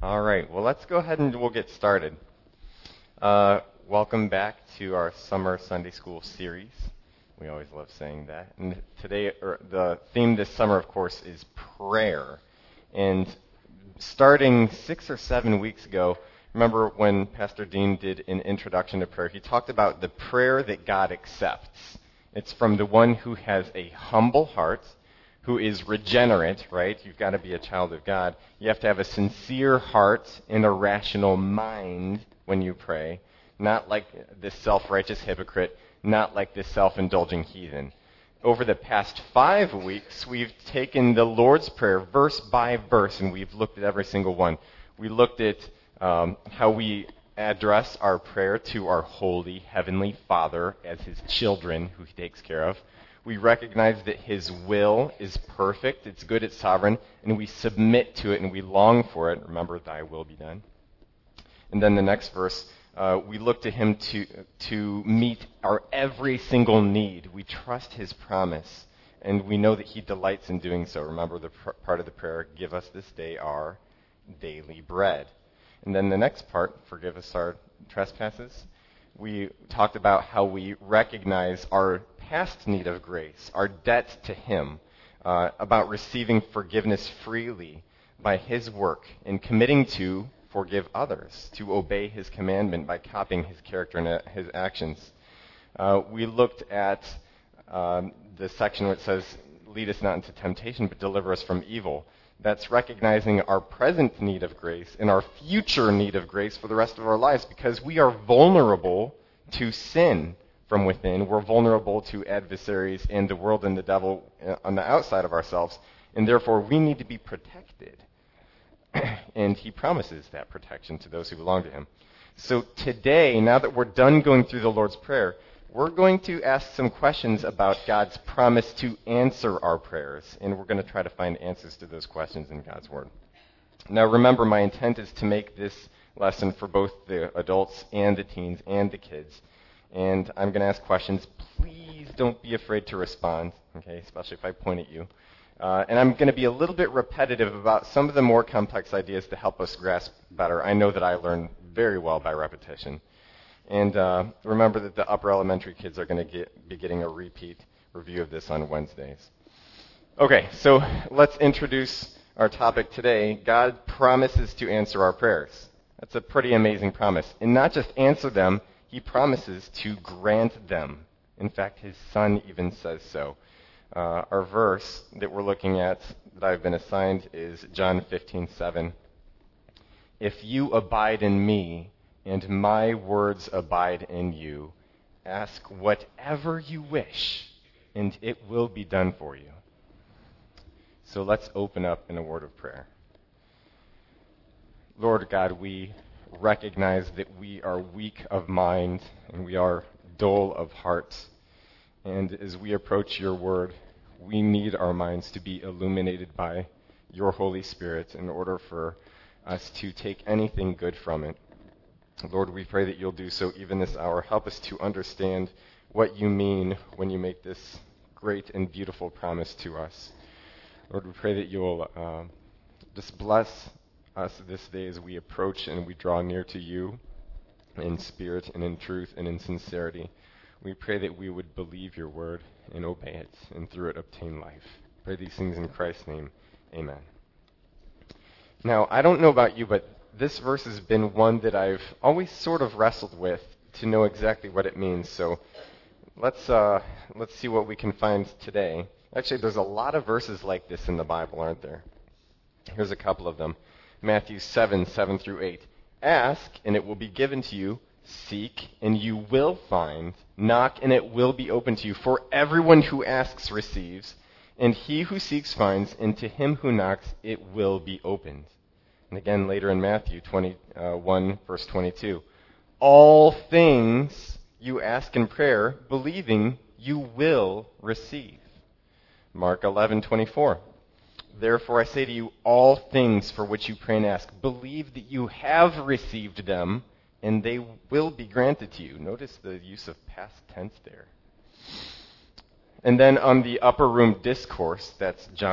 All right, well, let's go ahead and we'll get started. Welcome back to our summer Sunday school series. We always love saying that. And today, the theme this summer, of course, is prayer. And starting 6 or 7 weeks ago, remember when Pastor Dean did an introduction to prayer, he talked about the prayer that God accepts. It's from the one who has a humble heart, who is regenerate, right? You've got to be a child of God. You have to have a sincere heart and a rational mind when you pray, not like this self-righteous hypocrite, not like this self-indulging heathen. Over the past 5 weeks, we've taken the Lord's Prayer verse by verse, and we've looked at every single one. We looked at how we address our prayer to our holy heavenly Father as his children who he takes care of. We recognize that his will is perfect, it's good, it's sovereign, and we submit to it and we long for it. Remember, thy will be done. And then the next verse, we look to him to meet our every single need. We trust his promise, and we know that he delights in doing so. Remember the part of the prayer, give us this day our daily bread. And then the next part, forgive us our trespasses. We talked about how we recognize our past need of grace, our debt to him, about receiving forgiveness freely by his work and committing to forgive others, to obey his commandment by copying his character and his actions. We looked at the section where it says, lead us not into temptation, but deliver us from evil. That's recognizing our present need of grace and our future need of grace for the rest of our lives, because we are vulnerable to sin from within. We're vulnerable to adversaries and the world and the devil on the outside of ourselves, and therefore we need to be protected. And he promises that protection to those who belong to him. So today, now that we're done going through the Lord's Prayer, we're going to ask some questions about God's promise to answer our prayers, and we're going to try to find answers to those questions in God's Word. Now remember, my intent is to make this lesson for both the adults and the teens and the kids. And I'm going to ask questions. Please don't be afraid to respond, okay, especially if I point at you. And I'm going to be a little bit repetitive about some of the more complex ideas to help us grasp better. I know that I learn very well by repetition. And remember that the upper elementary kids are going to be getting a repeat review of this on Wednesdays. Okay, so let's introduce our topic today. God promises to answer our prayers. That's a pretty amazing promise. And not just answer them, he promises to grant them. In fact, his son even says so. Our verse that we're looking at, that I've been assigned, is John 15:7. If you abide in me, and my words abide in you, ask whatever you wish, and it will be done for you. So let's open up in a word of prayer. Lord God, we recognize that we are weak of mind and we are dull of heart. And as we approach your word, we need our minds to be illuminated by your Holy Spirit in order for us to take anything good from it. Lord, we pray that you'll do so even this hour. Help us to understand what you mean when you make this great and beautiful promise to us. Lord, we pray that you'll just bless us this day as we approach and we draw near to you in spirit and in truth and in sincerity. We pray that we would believe your word and obey it, and through it obtain life. Pray these things in Christ's name. Amen. Now, I don't know about you, but this verse has been one that I've always sort of wrestled with to know exactly what it means. So let's see what we can find today. Actually, there's a lot of verses like this in the Bible, aren't there? Here's a couple of them. Matthew 7:7-8. Ask, and it will be given to you. Seek, and you will find. Knock, and it will be open to you. For everyone who asks receives, and he who seeks finds, and to him who knocks it will be opened. And again later in Matthew 21, verse 22. All things you ask in prayer, believing you will receive. Mark 11:24. Therefore I say to you, all things for which you pray and ask, believe that you have received them, and they will be granted to you. Notice the use of past tense there. And then on the upper room discourse, that's John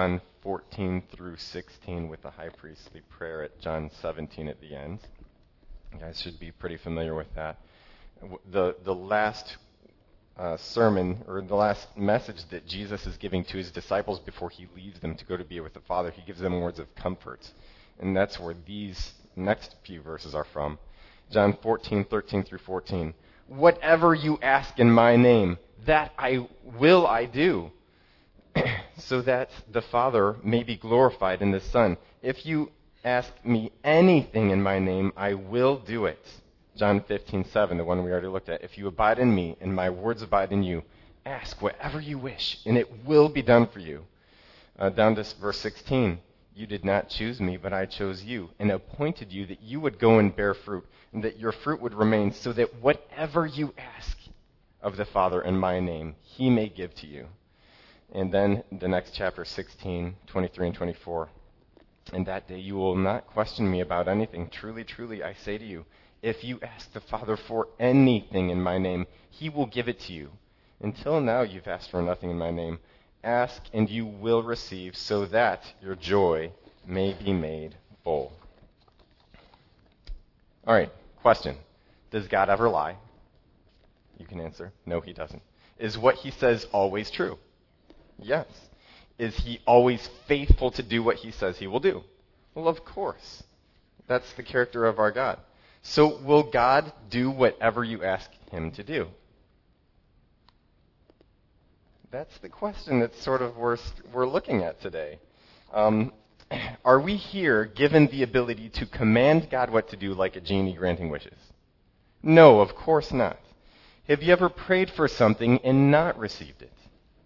14 through 16 with the high priestly prayer at John 17 at the end. You guys should be pretty familiar with that. The last sermon, or the last message that Jesus is giving to his disciples before he leaves them to go to be with the Father, he gives them words of comfort. And that's where these next few verses are from. John 14, 13 through 14. Whatever you ask in my name, that I do, so that the Father may be glorified in the Son. If you ask me anything in my name, I will do it. John 15:7, the one we already looked at. If you abide in me and my words abide in you, ask whatever you wish, and it will be done for you. Down to verse 16. You did not choose me, but I chose you, and appointed you that you would go and bear fruit, and that your fruit would remain, so that whatever you ask of the Father in my name, he may give to you. And then the next chapter, 16, 23 and 24. And that day you will not question me about anything. Truly, truly, I say to you, if you ask the Father for anything in my name, he will give it to you. Until now you've asked for nothing in my name. Ask and you will receive, so that your joy may be made full. All right, question. Does God ever lie? You can answer. No, he doesn't. Is what he says always true? Yes. Is he always faithful to do what he says he will do? Well, of course. That's the character of our God. So will God do whatever you ask him to do? That's the question that sort of we're looking at today. Are we here given the ability to command God what to do like a genie granting wishes? No, of course not. Have you ever prayed for something and not received it?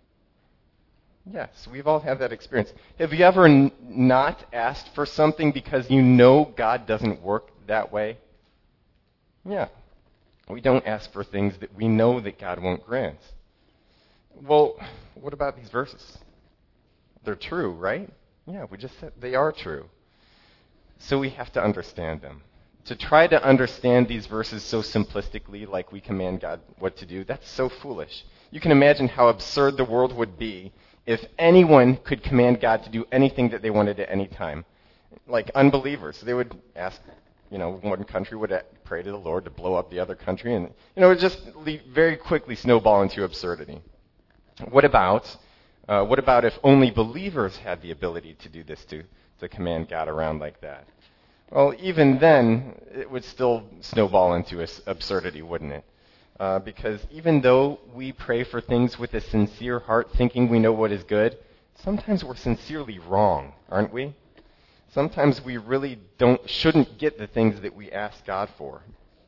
Yes, we've all had that experience. Have you ever not asked for something because you know God doesn't work that way? Yeah. We don't ask for things that we know that God won't grant. Well, what about these verses? They're true, right? Yeah, we just said they are true. So we have to understand them. To try to understand these verses so simplistically, like we command God what to do, that's so foolish. You can imagine how absurd the world would be if anyone could command God to do anything that they wanted at any time. Like unbelievers, they would ask, one country would pray to the Lord to blow up the other country, and, it would just very quickly snowball into absurdity. What about if only believers had the ability to do this, to command God around like that? Well, even then, it would still snowball into absurdity, wouldn't it? Because even though we pray for things with a sincere heart, thinking we know what is good, sometimes we're sincerely wrong, aren't we? Sometimes we really shouldn't get the things that we ask God for.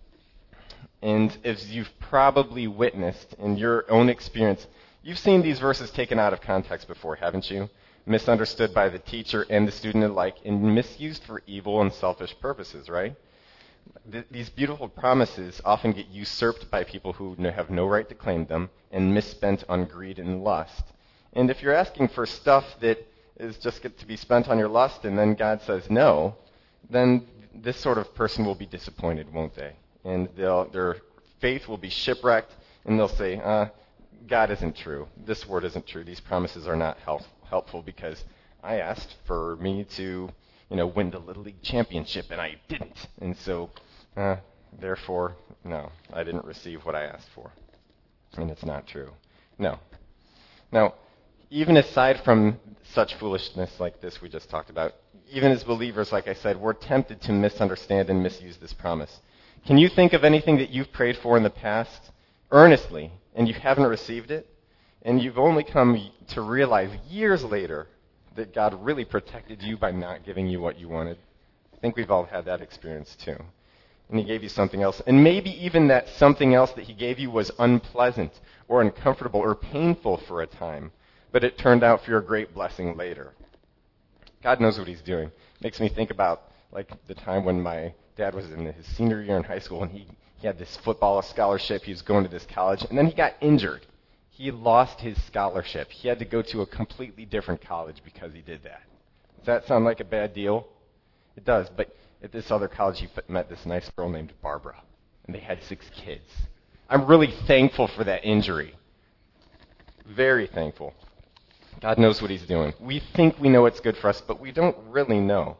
And as you've probably witnessed in your own experience, you've seen these verses taken out of context before, haven't you? Misunderstood by the teacher and the student alike, and misused for evil and selfish purposes, right? These beautiful promises often get usurped by people who have no right to claim them and misspent on greed and lust. And if you're asking for stuff that is just get to be spent on your lust and then God says no, then this sort of person will be disappointed, won't they? And their faith will be shipwrecked, and they'll say, God isn't true. This word isn't true. These promises are not helpful because I asked for me to win the Little League championship, and I didn't. And so, therefore, no, I didn't receive what I asked for. And it's not true. No. Now, even aside from such foolishness like this we just talked about, even as believers, like I said, we're tempted to misunderstand and misuse this promise. Can you think of anything that you've prayed for in the past earnestly, and you haven't received it? And you've only come to realize years later that God really protected you by not giving you what you wanted? I think we've all had that experience too. And he gave you something else. And maybe even that something else that he gave you was unpleasant or uncomfortable or painful for a time, but it turned out for your great blessing later. God knows what he's doing. Makes me think about the time when my dad was in his senior year in high school, and he had this football scholarship. He was going to this college, and then he got injured. He lost his scholarship. He had to go to a completely different college because he did that. Does that sound like a bad deal? It does, but at this other college he met this nice girl named Barbara, and they had 6 kids. I'm really thankful for that injury. Very thankful. God knows what he's doing. We think we know what's good for us, but we don't really know.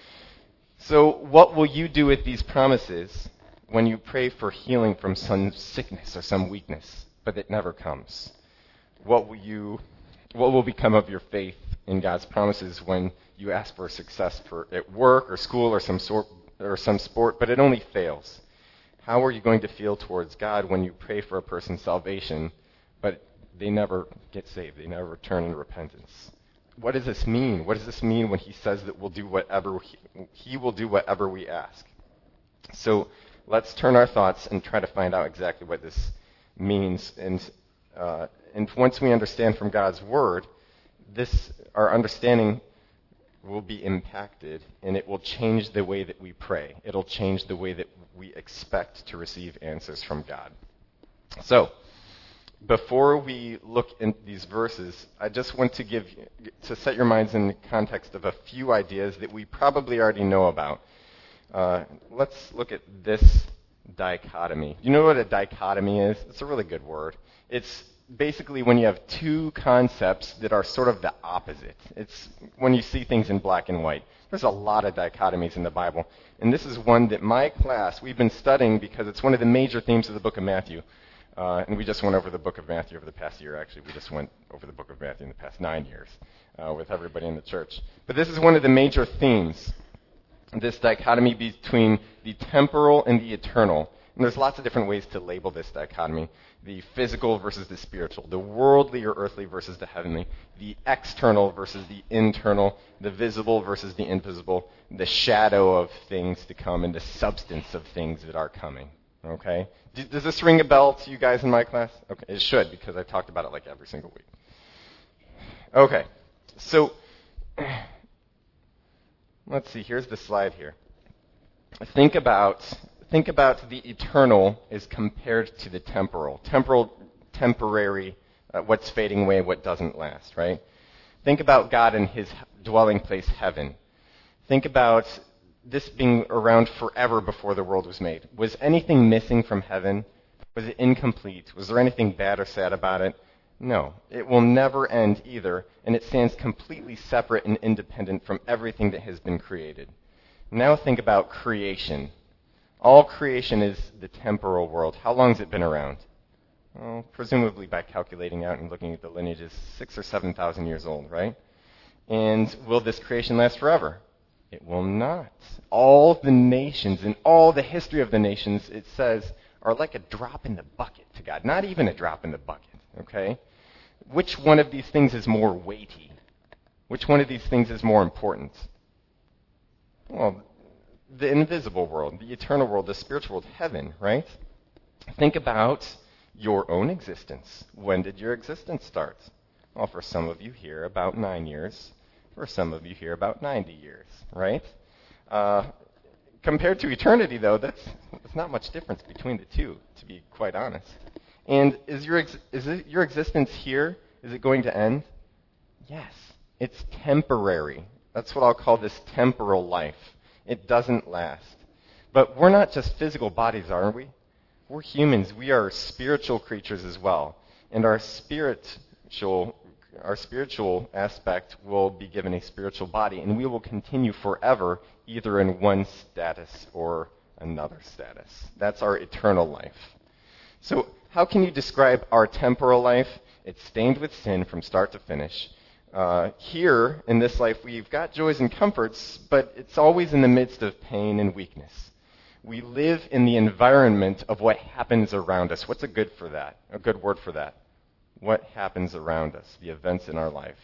So what will you do with these promises when you pray for healing from some sickness or some weakness, but it never comes? What will become of your faith in God's promises when you ask for success at work or school or some sport, but it only fails? How are you going to feel towards God when you pray for a person's salvation, but they never get saved, they never turn into repentance? What does this mean? What does this mean when he says that we'll do whatever he will do whatever we ask? So let's turn our thoughts and try to find out exactly what this means. And once we understand from God's word, our understanding will be impacted, and it will change the way that we pray. It'll change the way that we expect to receive answers from God. So, before we look into these verses, I just want to set your minds in the context of a few ideas that we probably already know about. Let's look at this dichotomy. Do you know what a dichotomy is? It's a really good word. It's basically when you have two concepts that are sort of the opposite. It's when you see things in black and white. There's a lot of dichotomies in the Bible. And this is one that my class, we've been studying because it's one of the major themes of the book of Matthew. And we just went over the book of Matthew over the past year, actually. We just went over the book of Matthew in the past 9 years with everybody in the church. But this is one of the major themes, this dichotomy between the temporal and the eternal. And there's lots of different ways to label this dichotomy. The physical versus the spiritual, the worldly or earthly versus the heavenly, the external versus the internal, the visible versus the invisible, the shadow of things to come, and the substance of things that are coming. Okay? Does this ring a bell to you guys in my class? Okay, it should, because I've talked about it like every single week. Okay, so let's see, here's the slide here. Think about the eternal as compared to the temporal. Temporary, what's fading away, what doesn't last, right? Think about God and his dwelling place, heaven. Think about this being around forever before the world was made. Was anything missing from heaven? Was it incomplete? Was there anything bad or sad about it? No. It will never end either, and it stands completely separate and independent from everything that has been created. Now think about creation. All creation is the temporal world. How long has it been around? Well, presumably by calculating out and looking at the lineages, 6,000 or 7,000 years old, right? And will this creation last forever? It will not. All the nations and all the history of the nations, it says, are like a drop in the bucket to God. Not even a drop in the bucket, okay? Which one of these things is more weighty? Which one of these things is more important? Well, the invisible world, the eternal world, the spiritual world, heaven, right? Think about your own existence. When did your existence start? Well, for some of you here, about 9 years. For some of you here, about 90 years, right? Compared to eternity, though, there's not much difference between the two, to be quite honest. And is your existence here, is it going to end? Yes. It's temporary. That's what I'll call this temporal life. It doesn't last. But we're not just physical bodies, are we? We're humans. We are spiritual creatures as well. And our spiritual aspect will be given a spiritual body, and we will continue forever either in one status or another status. That's our eternal life. So how can you describe our temporal life? It's stained with sin from start to finish. Here, in this life, we've got joys and comforts, but it's always in the midst of pain and weakness. We live in the environment of what happens around us. What's a good word for that? What happens around us, the events in our life.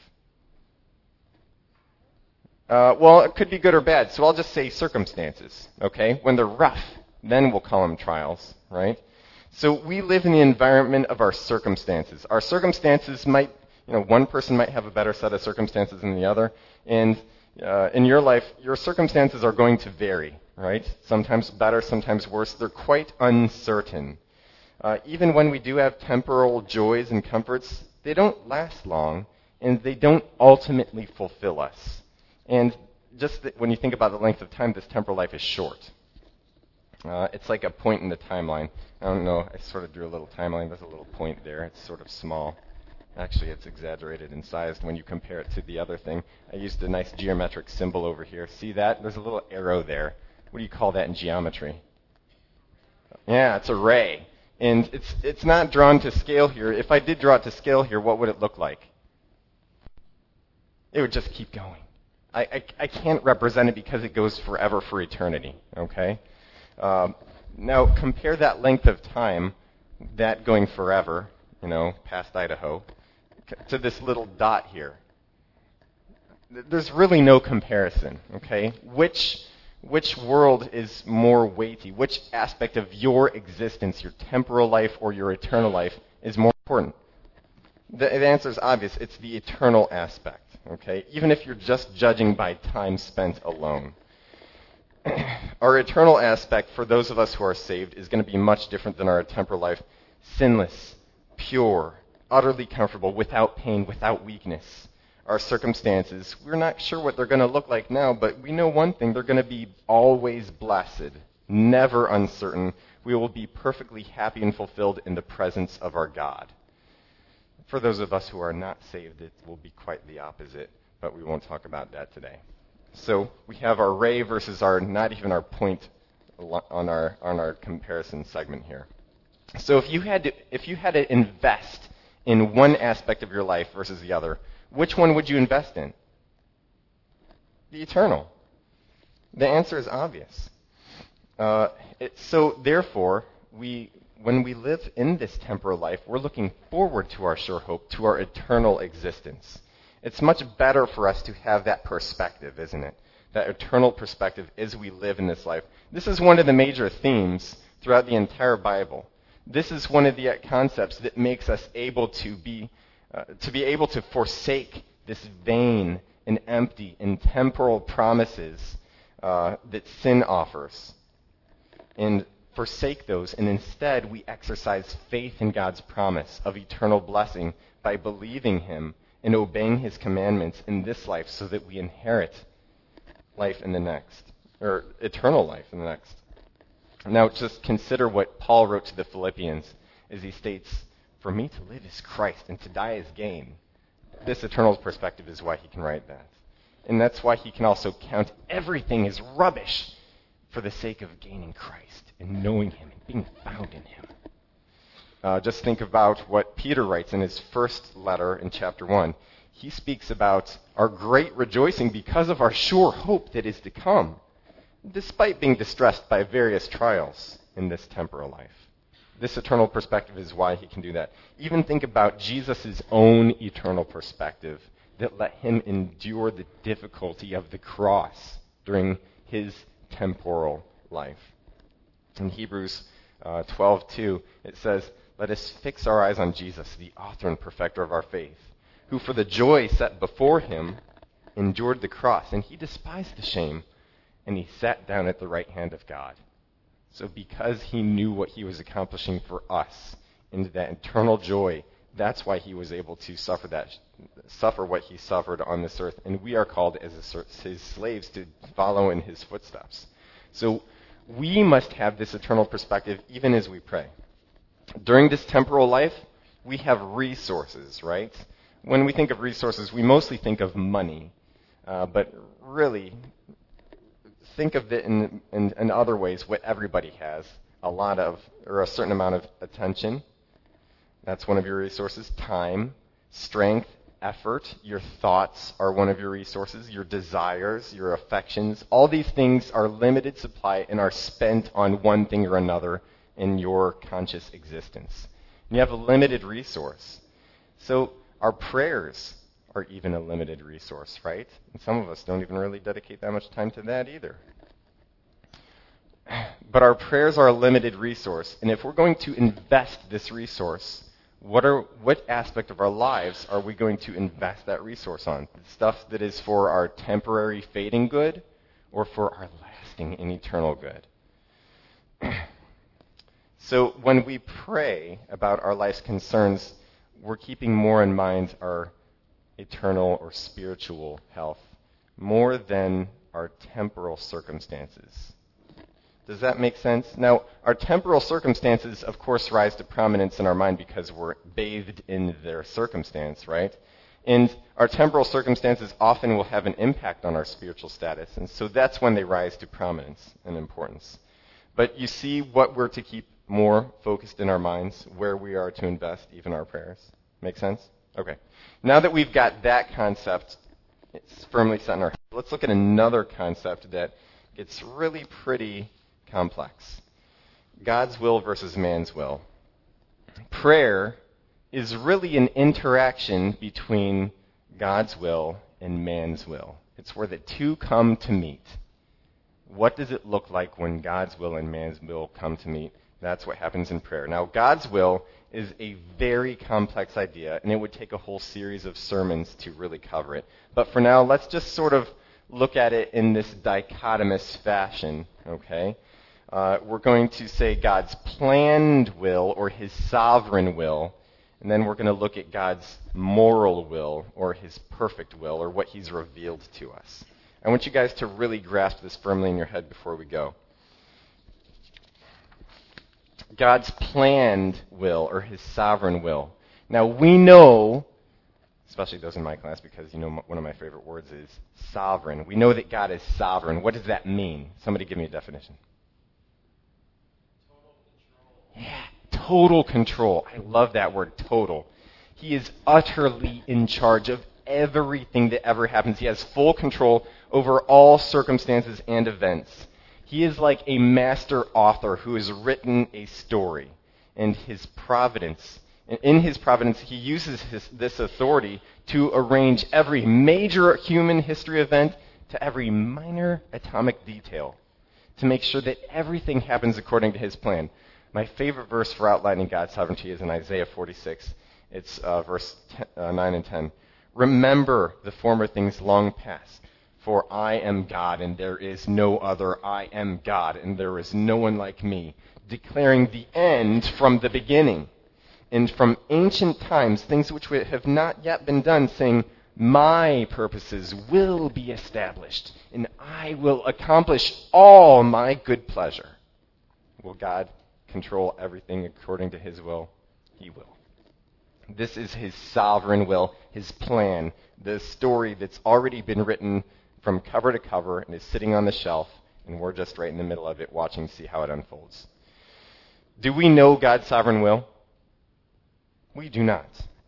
Well, it could be good or bad, so I'll just say circumstances, okay? When they're rough, then we'll call them trials, right? So we live in the environment of our circumstances. Our circumstances might, one person might have a better set of circumstances than the other, and in your life, your circumstances are going to vary, right? Sometimes better, sometimes worse. They're quite uncertain. Even when we do have temporal joys and comforts, they don't last long, and they don't ultimately fulfill us. And just when you think about the length of time, this temporal life is short. It's like a point in the timeline. I don't know, I sort of drew a little timeline. There's a little point there. It's sort of small. Actually, it's exaggerated in size when you compare it to the other thing. I used a nice geometric symbol over here. See that? There's a little arrow there. What do you call that in geometry? Yeah, it's a ray. And it's not drawn to scale here. If I did draw it to scale here, what would it look like? It would just keep going. I can't represent it because it goes forever for eternity, okay? Now, compare that length of time, that going forever, past Idaho, to this little dot here. There's really no comparison, okay? Which world is more weighty? Which aspect of your existence, your temporal life or your eternal life, is more important? The answer is obvious. It's the eternal aspect, okay? Even if you're just judging by time spent alone. Our eternal aspect, for those of us who are saved, is going to be much different than our temporal life. Sinless, pure, utterly comfortable, without pain, without weakness. Our circumstances, we're not sure what they're going to look like now, but we know one thing: they're going to be always blessed, never uncertain. We will be perfectly happy and fulfilled in the presence of our God. For those of us who are not saved, it will be quite the opposite, but we won't talk about that today. So we have our ray versus not even our point on our comparison segment here. So if you had to invest in one aspect of your life versus the other, which one would you invest in? The eternal. The answer is obvious. So therefore, when we live in this temporal life, we're looking forward to our sure hope, to our eternal existence. It's much better for us to have that perspective, isn't it? That eternal perspective as we live in this life. This is one of the major themes throughout the entire Bible. This is one of the concepts that makes us able to be able to forsake this vain and empty and temporal promises that sin offers, and forsake those, and instead we exercise faith in God's promise of eternal blessing by believing Him and obeying His commandments in this life, so that we inherit life in the next, or eternal life in the next. Now, just consider what Paul wrote to the Philippians as he states, "For me to live is Christ, and to die is gain." This eternal perspective is why he can write that. And that's why he can also count everything as rubbish for the sake of gaining Christ and knowing Him and being found in Him. Just think about what Peter writes in his first letter in chapter 1. He speaks about our great rejoicing because of our sure hope that is to come, despite being distressed by various trials in this temporal life. This eternal perspective is why he can do that. Even think about Jesus' own eternal perspective that let him endure the difficulty of the cross during his temporal life. In Hebrews 12:2, it says, "Let us fix our eyes on Jesus, the author and perfecter of our faith, who for the joy set before him endured the cross, and he despised the shame, and he sat down at the right hand of God." So because he knew what he was accomplishing for us into that eternal joy, that's why he was able to suffer what he suffered on this earth. And we are called as his slaves to follow in his footsteps. So we must have this eternal perspective even as we pray. During this temporal life, we have resources, right? When we think of resources, we mostly think of money. But really, think of it in other ways, what everybody has. A lot of, or a certain amount of attention. That's one of your resources. Time, strength, effort. Your thoughts are one of your resources. Your desires, your affections. All these things are limited supply and are spent on one thing or another in your conscious existence. And you have a limited resource. So our prayers are even a limited resource, right? And some of us don't even really dedicate that much time to that either. But our prayers are a limited resource, and if we're going to invest this resource, what aspect of our lives are we going to invest that resource on? The stuff that is for our temporary fading good, or for our lasting and eternal good? So when we pray about our life's concerns, we're keeping more in mind our eternal or spiritual health more than our temporal circumstances. Does that make sense? Now, our temporal circumstances, of course, rise to prominence in our mind because we're bathed in their circumstance, right? And our temporal circumstances often will have an impact on our spiritual status, and so that's when they rise to prominence and importance. But you see what we're to keep more focused in our minds, where we are to invest even our prayers. Make sense? Okay. Now that we've got that concept, it's firmly set in our head, let's look at another concept that gets really pretty complex. God's will versus man's will. Prayer is really an interaction between God's will and man's will. It's where the two come to meet. What does it look like when God's will and man's will come to meet? That's what happens in prayer. Now, God's will is a very complex idea, and it would take a whole series of sermons to really cover it. But for now, let's just sort of look at it in this dichotomous fashion, okay? We're going to say God's planned will or his sovereign will, and then we're going to look at God's moral will or his perfect will or what he's revealed to us. I want you guys to really grasp this firmly in your head before we go. God's planned will or his sovereign will. Now we know, especially those in my class, because you know one of my favorite words is sovereign. We know that God is sovereign. What does that mean? Somebody give me a definition. Yeah, total control. I love that word, total. He is utterly in charge of everything that ever happens. He has full control over all circumstances and events. He is like a master author who has written a story. And in his providence, he uses this authority to arrange every major human history event to every minor atomic detail to make sure that everything happens according to his plan. My favorite verse for outlining God's sovereignty is in Isaiah 46. It's verse 9 and 10. Remember the former things long past, for I am God and there is no other. I am God and there is no one like me, declaring the end from the beginning. And from ancient times, things which have not yet been done, saying, my purposes will be established, and I will accomplish all my good pleasure. Will God control everything according to his will? He will. This is his sovereign will, his plan, the story that's already been written from cover to cover and is sitting on the shelf, and we're just right in the middle of it watching to see how it unfolds. Do we know God's sovereign will? We do not.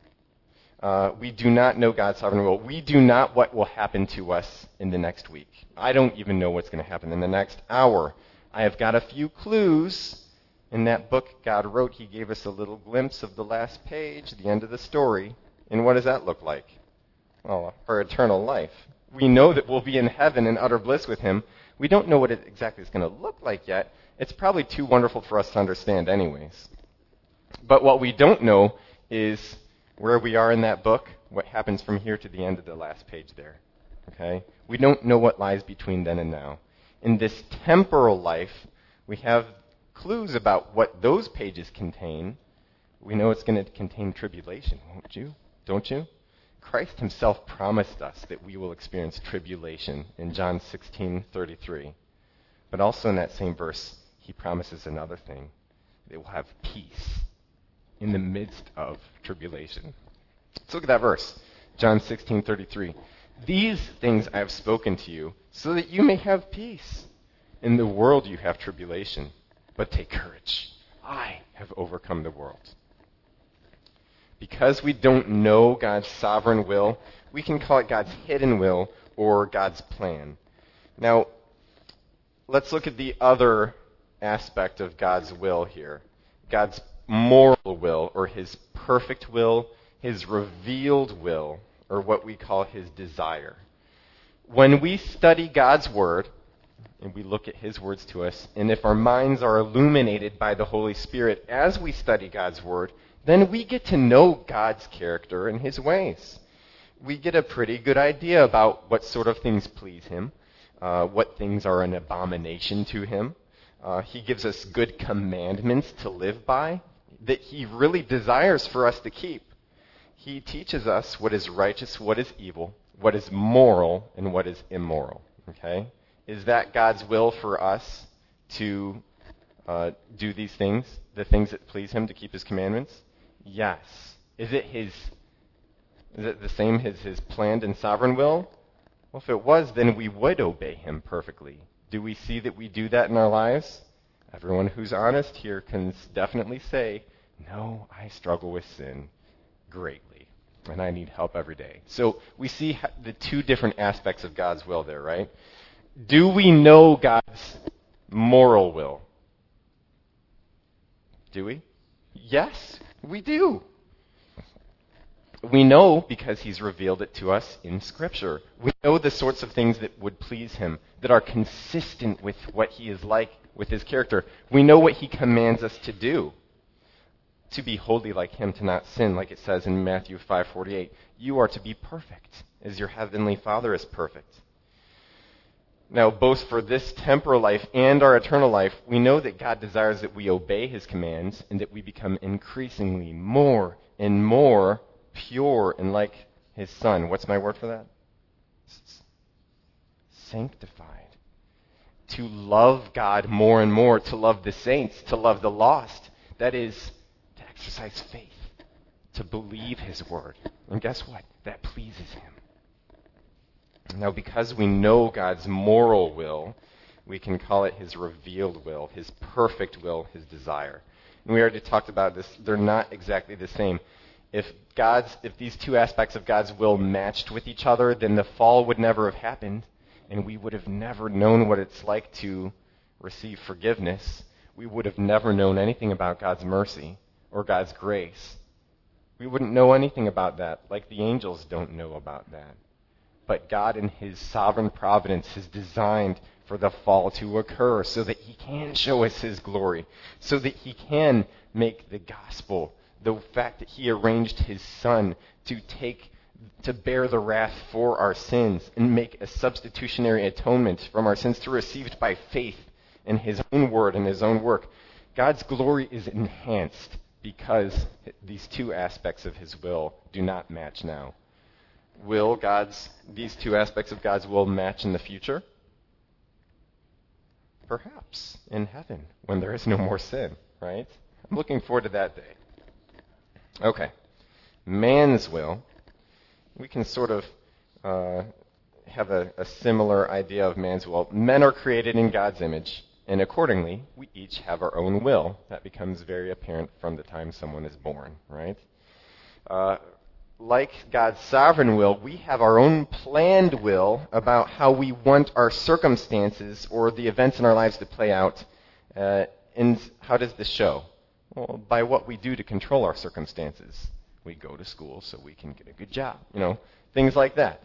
We do not know God's sovereign will. We do not what will happen to us in the next week. I don't even know what's going to happen in the next hour. I have got a few clues. In that book God wrote, he gave us a little glimpse of the last page, the end of the story. And what does that look like? Well, our eternal life. We know that we'll be in heaven in utter bliss with him. We don't know what it exactly is going to look like yet. It's probably too wonderful for us to understand anyways. But what we don't know is where we are in that book, what happens from here to the end of the last page there. Okay? We don't know what lies between then and now. In this temporal life, we have clues about what those pages contain. We know it's going to contain tribulation, won't you? Don't you? Christ himself promised us that we will experience tribulation in John 16:33. But also in that same verse, he promises another thing. They will have peace in the midst of tribulation. Let's look at that verse, John 16:33. These things I have spoken to you so that you may have peace. In the world you have tribulation, but take courage. I have overcome the world. Because we don't know God's sovereign will, we can call it God's hidden will or God's plan. Now, let's look at the other aspect of God's will here. God's moral will or his perfect will, his revealed will, or what we call his desire. When we study God's word, and we look at his words to us, and if our minds are illuminated by the Holy Spirit as we study God's word, then we get to know God's character and his ways. We get a pretty good idea about what sort of things please him, what things are an abomination to him. He gives us good commandments to live by that he really desires for us to keep. He teaches us what is righteous, what is evil, what is moral, and what is immoral. Okay? Is that God's will for us to do these things, the things that please him, to keep his commandments? Yes. Is it the same as his planned and sovereign will? Well, if it was, then we would obey him perfectly. Do we see that we do that in our lives? Everyone who's honest here can definitely say, no, I struggle with sin greatly, and I need help every day. So we see the two different aspects of God's will there, right? Do we know God's moral will? Do we? Yes, we do. We know because he's revealed it to us in Scripture. We know the sorts of things that would please him, that are consistent with what he is like, with his character. We know what he commands us to do. To be holy like him, to not sin, like it says in Matthew 5:48. You are to be perfect, as your heavenly Father is perfect. Now, both for this temporal life and our eternal life, we know that God desires that we obey his commands and that we become increasingly more and more pure and like his Son. What's my word for that? Sanctified. To love God more and more, to love the saints, to love the lost. That is, to exercise faith, to believe his word. And guess what? That pleases him. Now, because we know God's moral will, we can call it his revealed will, his perfect will, his desire. And we already talked about this. They're not exactly the same. If these two aspects of God's will matched with each other, then the fall would never have happened, and we would have never known what it's like to receive forgiveness. We would have never known anything about God's mercy or God's grace. We wouldn't know anything about that, like the angels don't know about that. But God in his sovereign providence has designed for the fall to occur so that he can show us his glory, so that he can make the gospel, the fact that he arranged his Son to bear the wrath for our sins and make a substitutionary atonement from our sins to receive it by faith in his own word and his own work. God's glory is enhanced because these two aspects of his will do not match now. Will these two aspects of God's will match in the future? Perhaps in heaven, when there is no more sin, right? I'm looking forward to that day. Okay. Man's will. We can sort of have a similar idea of man's will. Men are created in God's image, and accordingly, we each have our own will. That becomes very apparent from the time someone is born, right? Like God's sovereign will, we have our own planned will about how we want our circumstances or the events in our lives to play out. And how does this show? Well, by what we do to control our circumstances. We go to school so we can get a good job. Things like that.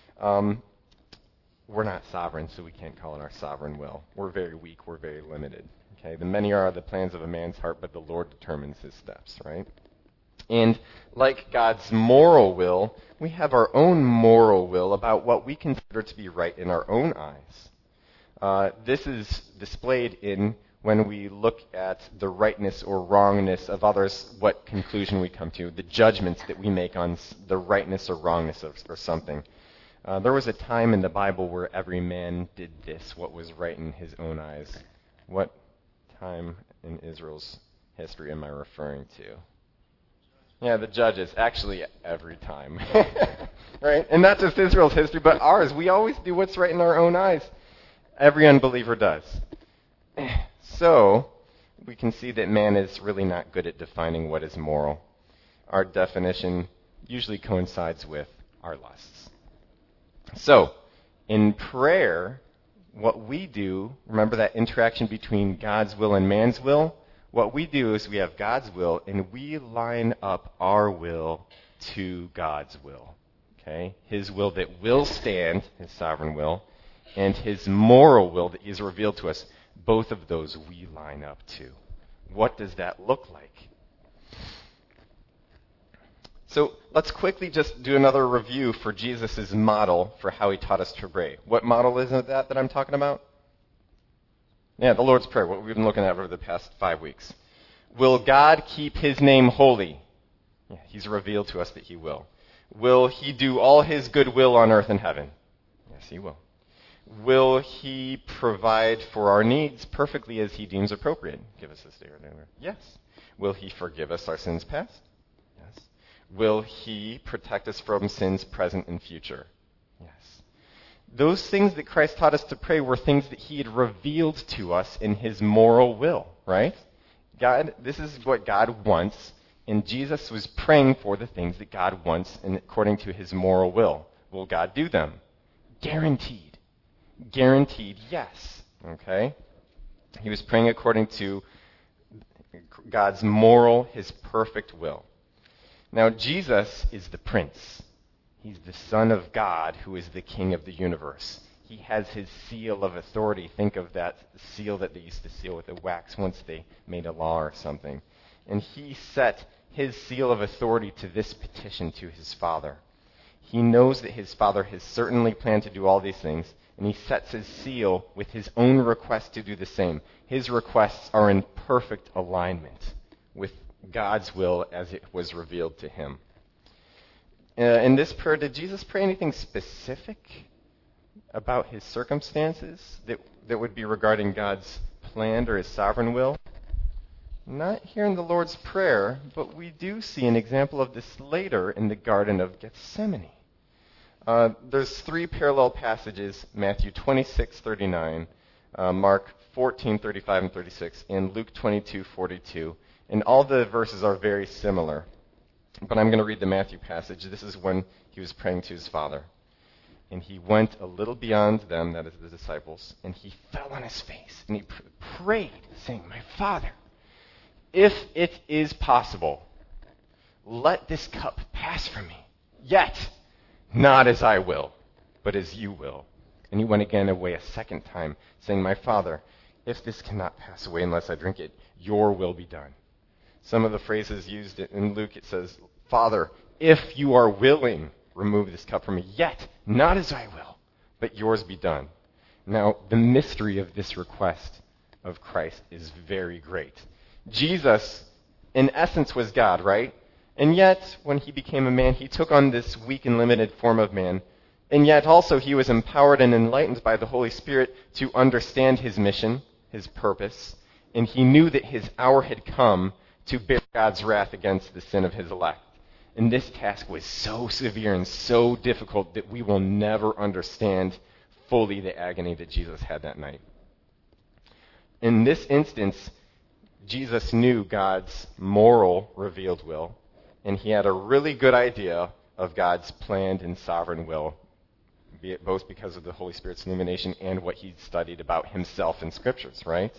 We're not sovereign, so we can't call it our sovereign will. We're very weak. We're very limited. Okay? The many are the plans of a man's heart, but the Lord determines his steps, right? And like God's moral will, we have our own moral will about what we consider to be right in our own eyes. This is displayed in when we look at the rightness or wrongness of others, what conclusion we come to, the judgments that we make on the rightness or wrongness of or something. There was a time in the Bible where every man did this, what was right in his own eyes. What time in Israel's history am I referring to? Yeah, the Judges. Actually, every time. Right? And not just Israel's history, but ours. We always do what's right in our own eyes. Every unbeliever does. So, we can see that man is really not good at defining what is moral. Our definition usually coincides with our lusts. So, in prayer, what we do, remember that interaction between God's will and man's will? What we do is we have God's will, and we line up our will to God's will. Okay? His will that will stand, his sovereign will, and his moral will that he has revealed to us. Both of those we line up to. What does that look like? So let's quickly just do another review for Jesus' model for how he taught us to pray. What model is it that I'm talking about? Yeah, the Lord's Prayer, what we've been looking at over the past 5 weeks. Will God keep his name holy? Yeah, he's revealed to us that he will. Will he do all his good will on earth and heaven? Yes, he will. Will he provide for our needs perfectly as he deems appropriate? Give us this day our daily bread. Yes. Will he forgive us our sins past? Yes. Will he protect us from sins present and future? Yes. Those things that Christ taught us to pray were things that he had revealed to us in his moral will, right? God, this is what God wants, and Jesus was praying for the things that God wants and according to his moral will. Will God do them? Guaranteed. Guaranteed, yes. Okay? He was praying according to God's moral, his perfect will. Now, Jesus is the prince. He's the Son of God who is the King of the universe. He has his seal of authority. Think of that seal that they used to seal with the wax once they made a law or something. And he set his seal of authority to this petition to his Father. He knows that his Father has certainly planned to do all these things, and he sets his seal with his own request to do the same. His requests are in perfect alignment with God's will as it was revealed to him. In this prayer, did Jesus pray anything specific about his circumstances that would be regarding God's plan or his sovereign will? Not here in the Lord's Prayer, but we do see an example of this later in the Garden of Gethsemane. There's three parallel passages, Matthew 26:39, Mark 14:35 and 36, and Luke 22:42. And all the verses are very similar. But I'm going to read the Matthew passage. This is when he was praying to his Father. And he went a little beyond them, that is the disciples, and he fell on his face. And he prayed, saying, "My Father, if it is possible, let this cup pass from me. Yet, not as I will, but as you will." And he went again away a second time, saying, "My Father, if this cannot pass away unless I drink it, your will be done." Some of the phrases used in Luke, it says, "Father, if you are willing, remove this cup from me. Yet, not as I will, but yours be done." Now, the mystery of this request of Christ is very great. Jesus, in essence, was God, right? And yet, when he became a man, he took on this weak and limited form of man. And yet also he was empowered and enlightened by the Holy Spirit to understand his mission, his purpose. And he knew that his hour had come to bear God's wrath against the sin of his elect. And this task was so severe and so difficult that we will never understand fully the agony that Jesus had that night. In this instance, Jesus knew God's moral revealed will, and he had a really good idea of God's planned and sovereign will, be it both because of the Holy Spirit's illumination and what he'd studied about himself in Scriptures, right?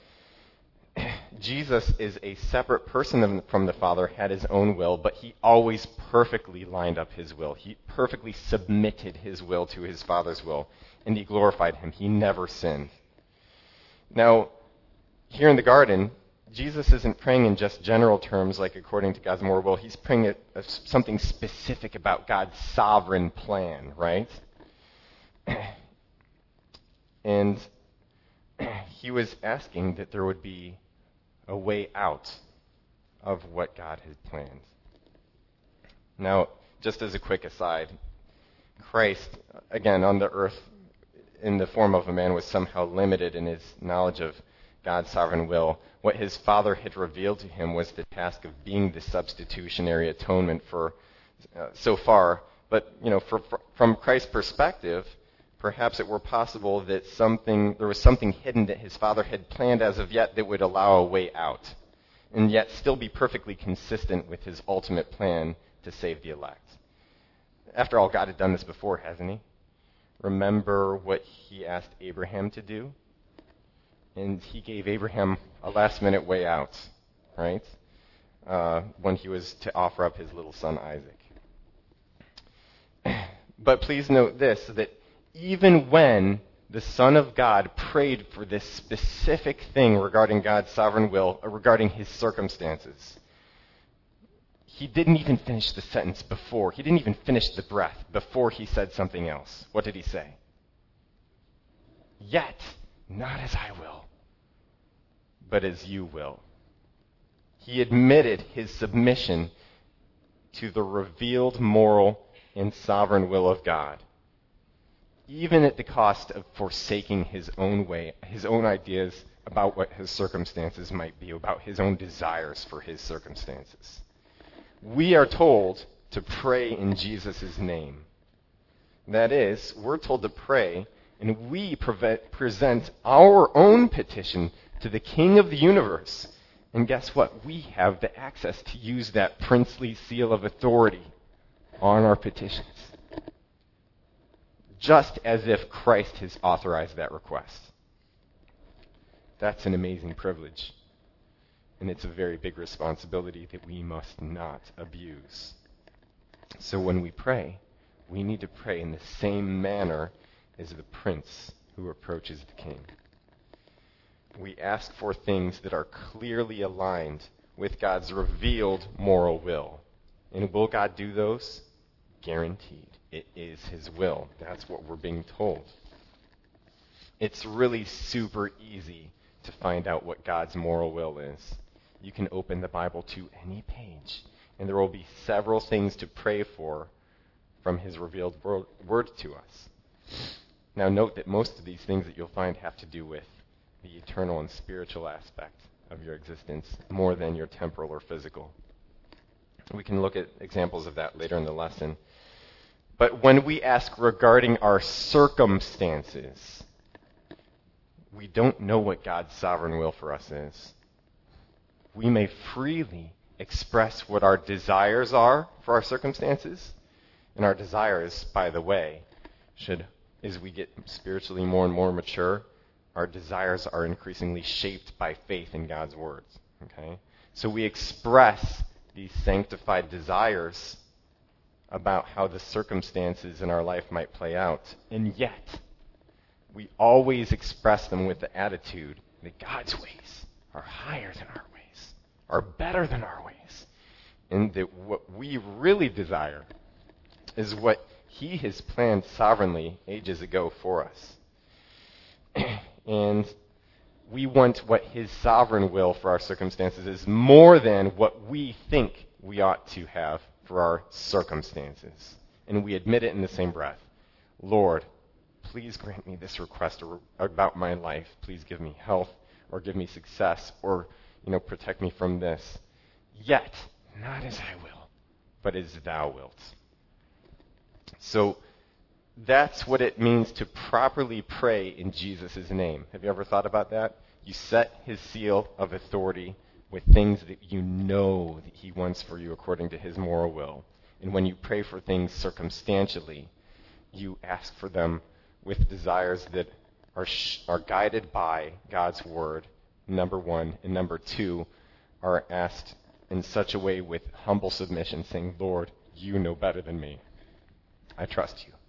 Jesus is a separate person from the Father, had his own will, but he always perfectly lined up his will. He perfectly submitted his will to his Father's will, and he glorified him. He never sinned. Now, here in the garden, Jesus isn't praying in just general terms, like according to God's moral will. He's praying something specific about God's sovereign plan, right? And he was asking that there would be a way out of what God had planned. Now, just as a quick aside, Christ, again, on the earth in the form of a man, was somehow limited in his knowledge of God's sovereign will. What his Father had revealed to him was the task of being the substitutionary atonement for so far. But, from Christ's perspective, perhaps it were possible that there was something hidden that his Father had planned as of yet that would allow a way out, and yet still be perfectly consistent with his ultimate plan to save the elect. After all, God had done this before, hasn't he? Remember what he asked Abraham to do? And he gave Abraham a last-minute way out, right? When he was to offer up his little son Isaac. But please note this, that even when the Son of God prayed for this specific thing regarding God's sovereign will, regarding his circumstances, he didn't even finish the sentence before. He didn't even finish the breath before he said something else. What did he say? Yet, not as I will, but as you will. He admitted his submission to the revealed moral and sovereign will of God. even at the cost of forsaking his own way, his own ideas about what his circumstances might be, about his own desires for his circumstances. We are told to pray in Jesus' name. That is, we're told to pray, and we present our own petition to the King of the universe. And guess what? We have the access to use that princely seal of authority on our petitions. Just as if Christ has authorized that request. That's an amazing privilege. And it's a very big responsibility that we must not abuse. So when we pray, we need to pray in the same manner as the prince who approaches the king. We ask for things that are clearly aligned with God's revealed moral will. And will God do those? Guaranteed. It is his will. That's what we're being told. It's really super easy to find out what God's moral will is. You can open the Bible to any page, and there will be several things to pray for from his revealed word to us. Now note that most of these things that you'll find have to do with the eternal and spiritual aspect of your existence more than your temporal or physical. We can look at examples of that later in the lesson. But when we ask regarding our circumstances, we don't know what God's sovereign will for us is. We may freely express what our desires are for our circumstances, and our desires, by the way, as we get spiritually more and more mature, our desires are increasingly shaped by faith in God's words. Okay? So we express these sanctified desires about how the circumstances in our life might play out, and yet we always express them with the attitude that God's ways are higher than our ways, are better than our ways, and that what we really desire is what he has planned sovereignly ages ago for us. And we want what his sovereign will for our circumstances is more than what we think we ought to have for our circumstances. And we admit it in the same breath. Lord, please grant me this request about my life. Please give me health, or give me success, or protect me from this. Yet, not as I will, but as thou wilt. So that's what it means to properly pray in Jesus' name. Have you ever thought about that? You set his seal of authority with things that you know that he wants for you according to his moral will. And when you pray for things circumstantially, you ask for them with desires that are guided by God's word, number one. And number two, are asked in such a way with humble submission, saying, Lord, you know better than me. I trust you.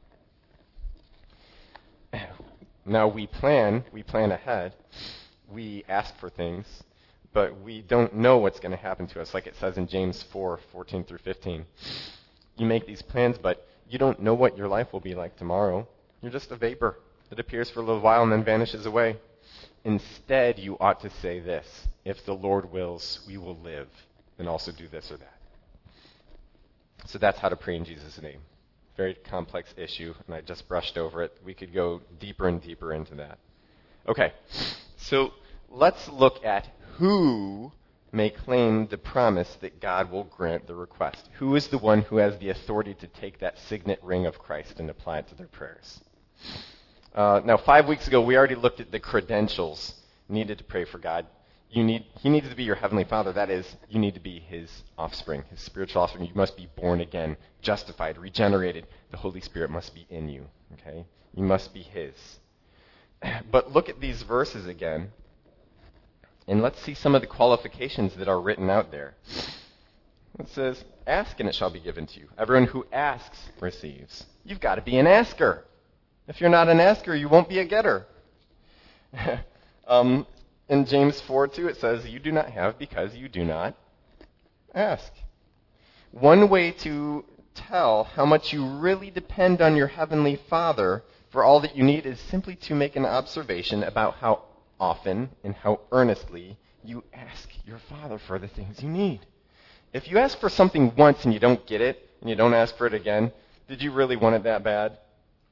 Now we plan ahead. We ask for things, but we don't know what's going to happen to us, like it says in James 4:14 through 15. You make these plans, but you don't know what your life will be like tomorrow. You're just a vapor that appears for a little while and then vanishes away. Instead, you ought to say this: if the Lord wills, we will live, and also do this or that. So that's how to pray in Jesus' name. Very complex issue, and I just brushed over it. We could go deeper and deeper into that. Okay, so let's look at who may claim the promise that God will grant the request. Who is the one who has the authority to take that signet ring of Christ and apply it to their prayers? Now, 5 weeks ago, we already looked at the credentials needed to pray for God. He needs to be your heavenly Father. That is, you need to be his offspring, his spiritual offspring. You must be born again, justified, regenerated. The Holy Spirit must be in you. Okay? You must be his. But look at these verses again, and let's see some of the qualifications that are written out there. It says, ask and it shall be given to you. Everyone who asks receives. You've got to be an asker. If you're not an asker, you won't be a getter. In James 4:2, it says, you do not have because you do not ask. One way to tell how much you really depend on your heavenly Father for all that you need is simply to make an observation about how often and how earnestly you ask your Father for the things you need. If you ask for something once and you don't get it, and you don't ask for it again, did you really want it that bad?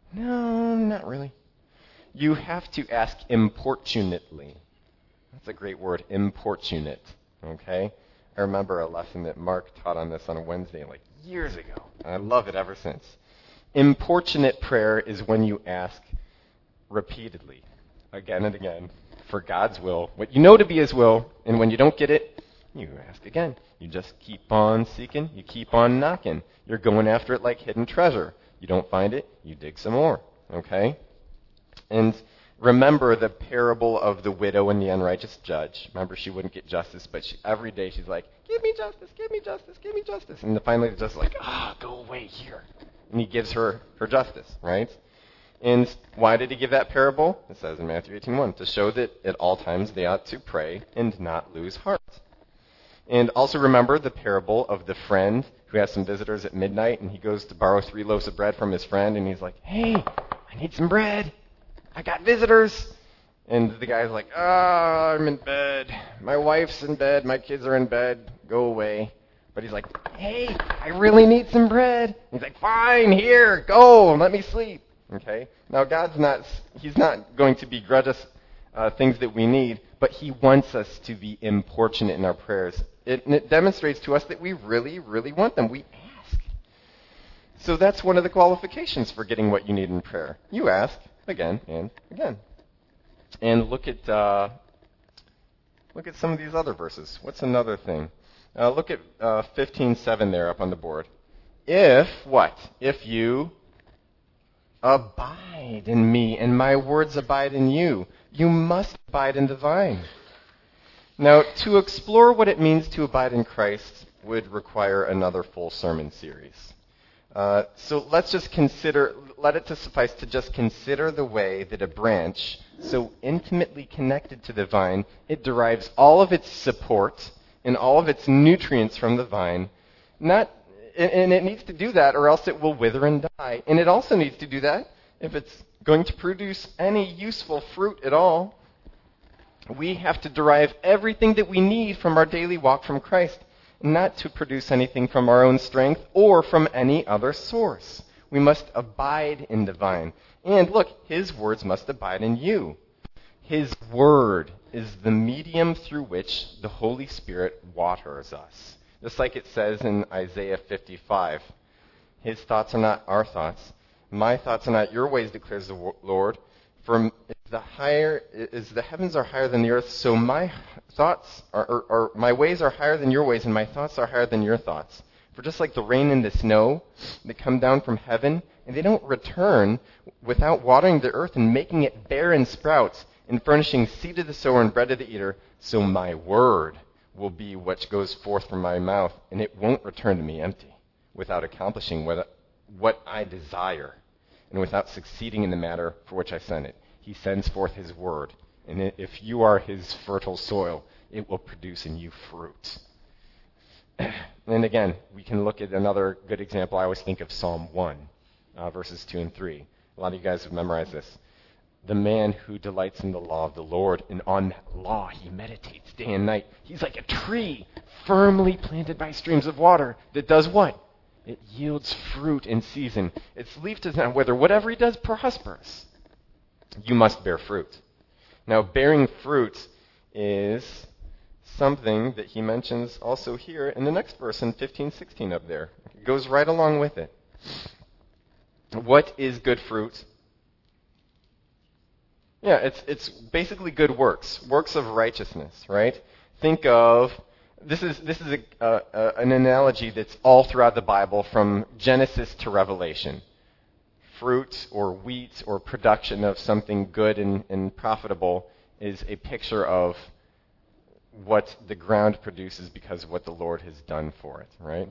No, not really. You have to ask importunately. That's a great word, importunate. Okay? I remember a lesson that Mark taught on this on a Wednesday like years ago. I love it ever since. Importunate prayer is when you ask repeatedly, again and again, for God's will, what you know to be His will, and when you don't get it, you ask again. You just keep on seeking, you keep on knocking. You're going after it like hidden treasure. You don't find it, you dig some more. Okay? And remember the parable of the widow and the unrighteous judge. Remember, she wouldn't get justice, but every day she's like, give me justice, give me justice, give me justice. And finally the judge is like, go away here. And he gives her justice, right? And why did he give that parable? It says in Matthew 18:1, to show that at all times they ought to pray and not lose heart. And also remember the parable of the friend who has some visitors at midnight, and he goes to borrow 3 loaves of bread from his friend, and he's like, hey, I need some bread. I got visitors. And the guy's like, I'm in bed. My wife's in bed. My kids are in bed. Go away. But he's like, hey, I really need some bread. He's like, fine, here, go, let me sleep. Okay? Now, He's not going to begrudge us things that we need, but He wants us to be importunate in our prayers. It demonstrates to us that we really, really want them. We ask. So that's one of the qualifications for getting what you need in prayer. You ask again and again. And look at some of these other verses. What's another thing? Look at 15:7 there up on the board. If what? If you abide in me and my words abide in you, you must abide in the vine. Now, to explore what it means to abide in Christ would require another full sermon series. So let's just let it suffice to just consider the way that a branch, so intimately connected to the vine, it derives all of its support and all of its nutrients from the vine. And it needs to do that or else it will wither and die. And it also needs to do that if it's going to produce any useful fruit at all. We have to derive everything that we need from our daily walk from Christ, not to produce anything from our own strength or from any other source. We must abide in the vine. And look, His words must abide in you. His word is the medium through which the Holy Spirit waters us. Just like it says in Isaiah 55, His thoughts are not our thoughts. My thoughts are not your ways, declares the Lord. For as the heavens are higher than the earth, so my thoughts or my ways are higher than your ways, and my thoughts are higher than your thoughts. For just like the rain and the snow that come down from heaven, and they don't return without watering the earth and making it bear and sprouts, and furnishing seed to the sower and bread to the eater, so my word will be what goes forth from my mouth, and it won't return to me empty, without accomplishing what I desire, and without succeeding in the matter for which I sent it. He sends forth His word, and if you are His fertile soil, it will produce in you fruit. And again, we can look at another good example. I always think of Psalm 1, verses 2 and 3. A lot of you guys have memorized this. The man who delights in the law of the Lord, and on that law he meditates day and night. He's like a tree firmly planted by streams of water that does what? It yields fruit in season. Its leaf does not wither. Whatever he does prospers. You must bear fruit. Now, bearing fruit is something that he mentions also here in the next verse in 15:16 up there. It goes right along with it. What is good fruit? Yeah, it's basically good works of righteousness, right? Think of this is an analogy that's all throughout the Bible from Genesis to Revelation. Fruit or wheat or production of something good and profitable is a picture of what the ground produces because of what the Lord has done for it, right?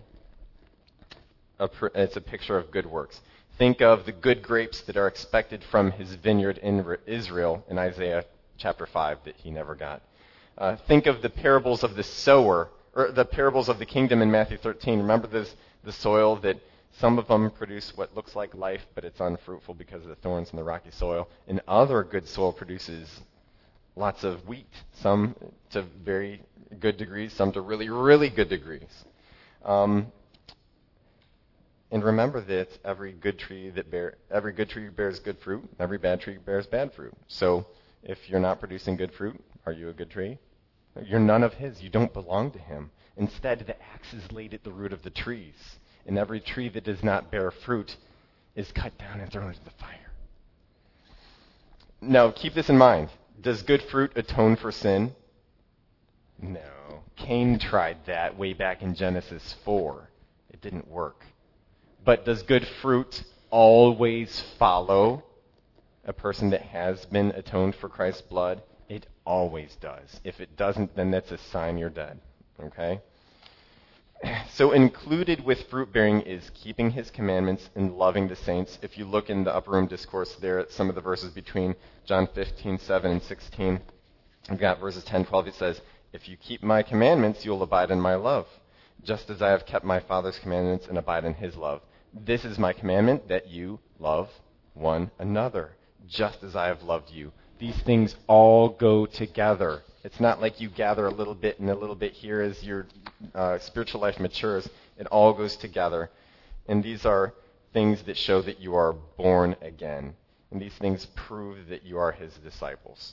It's a picture of good works. Think of the good grapes that are expected from His vineyard in Israel in Isaiah chapter 5 that He never got. Think of the parables of the sower, or the parables of the kingdom in Matthew 13. Remember the soil that some of them produce what looks like life, but it's unfruitful because of the thorns in the rocky soil. And other good soil produces lots of wheat, some to very good degrees, some to really, really good degrees. And remember that every good tree bears good fruit, every bad tree bears bad fruit. So if you're not producing good fruit, are you a good tree? You're none of his. You don't belong to him. Instead, the axe is laid at the root of the trees, and every tree that does not bear fruit is cut down and thrown into the fire. Now, keep this in mind. Does good fruit atone for sin? No. Cain tried that way back in Genesis 4. It didn't work. But does good fruit always follow a person that has been atoned for Christ's blood? It always does. If it doesn't, then that's a sign you're dead. Okay? So included with fruit bearing is keeping his commandments and loving the saints. If you look in the upper room discourse there at some of the verses between John 15:7 and 16, we've got verses 10, 12. It says, "If you keep my commandments, you'll abide in my love, just as I have kept my Father's commandments and abide in his love. This is my commandment, that you love one another, just as I have loved you." These things all go together. It's not like you gather a little bit and a little bit here as your spiritual life matures. It all goes together. And these are things that show that you are born again. And these things prove that you are his disciples.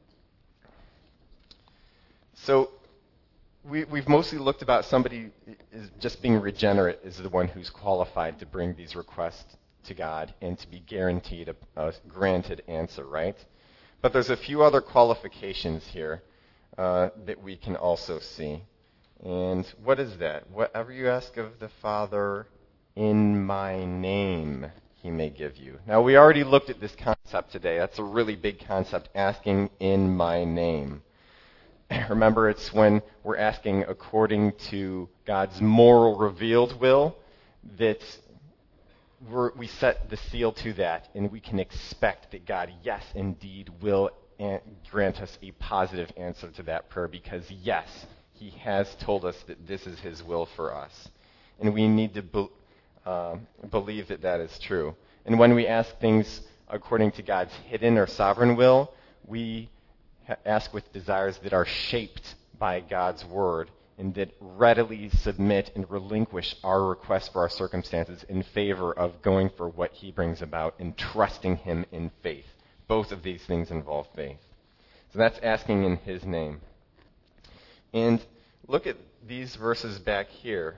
So we've mostly looked about somebody is just being regenerate is the one who's qualified to bring these requests to God and to be guaranteed a granted answer, right? But there's a few other qualifications here that we can also see. And what is that? Whatever you ask of the Father in my name, he may give you. Now, we already looked at this concept today. That's a really big concept, asking in my name. Remember, it's when we're asking according to God's moral revealed will that we set the seal to that, and we can expect that God, yes, indeed, will grant us a positive answer to that prayer because, yes, he has told us that this is his will for us. And we need to believe that that is true. And when we ask things according to God's hidden or sovereign will, we ask with desires that are shaped by God's word and that readily submit and relinquish our requests for our circumstances in favor of going for what he brings about and trusting him in faith. Both of these things involve faith. So that's asking in his name. And look at these verses back here.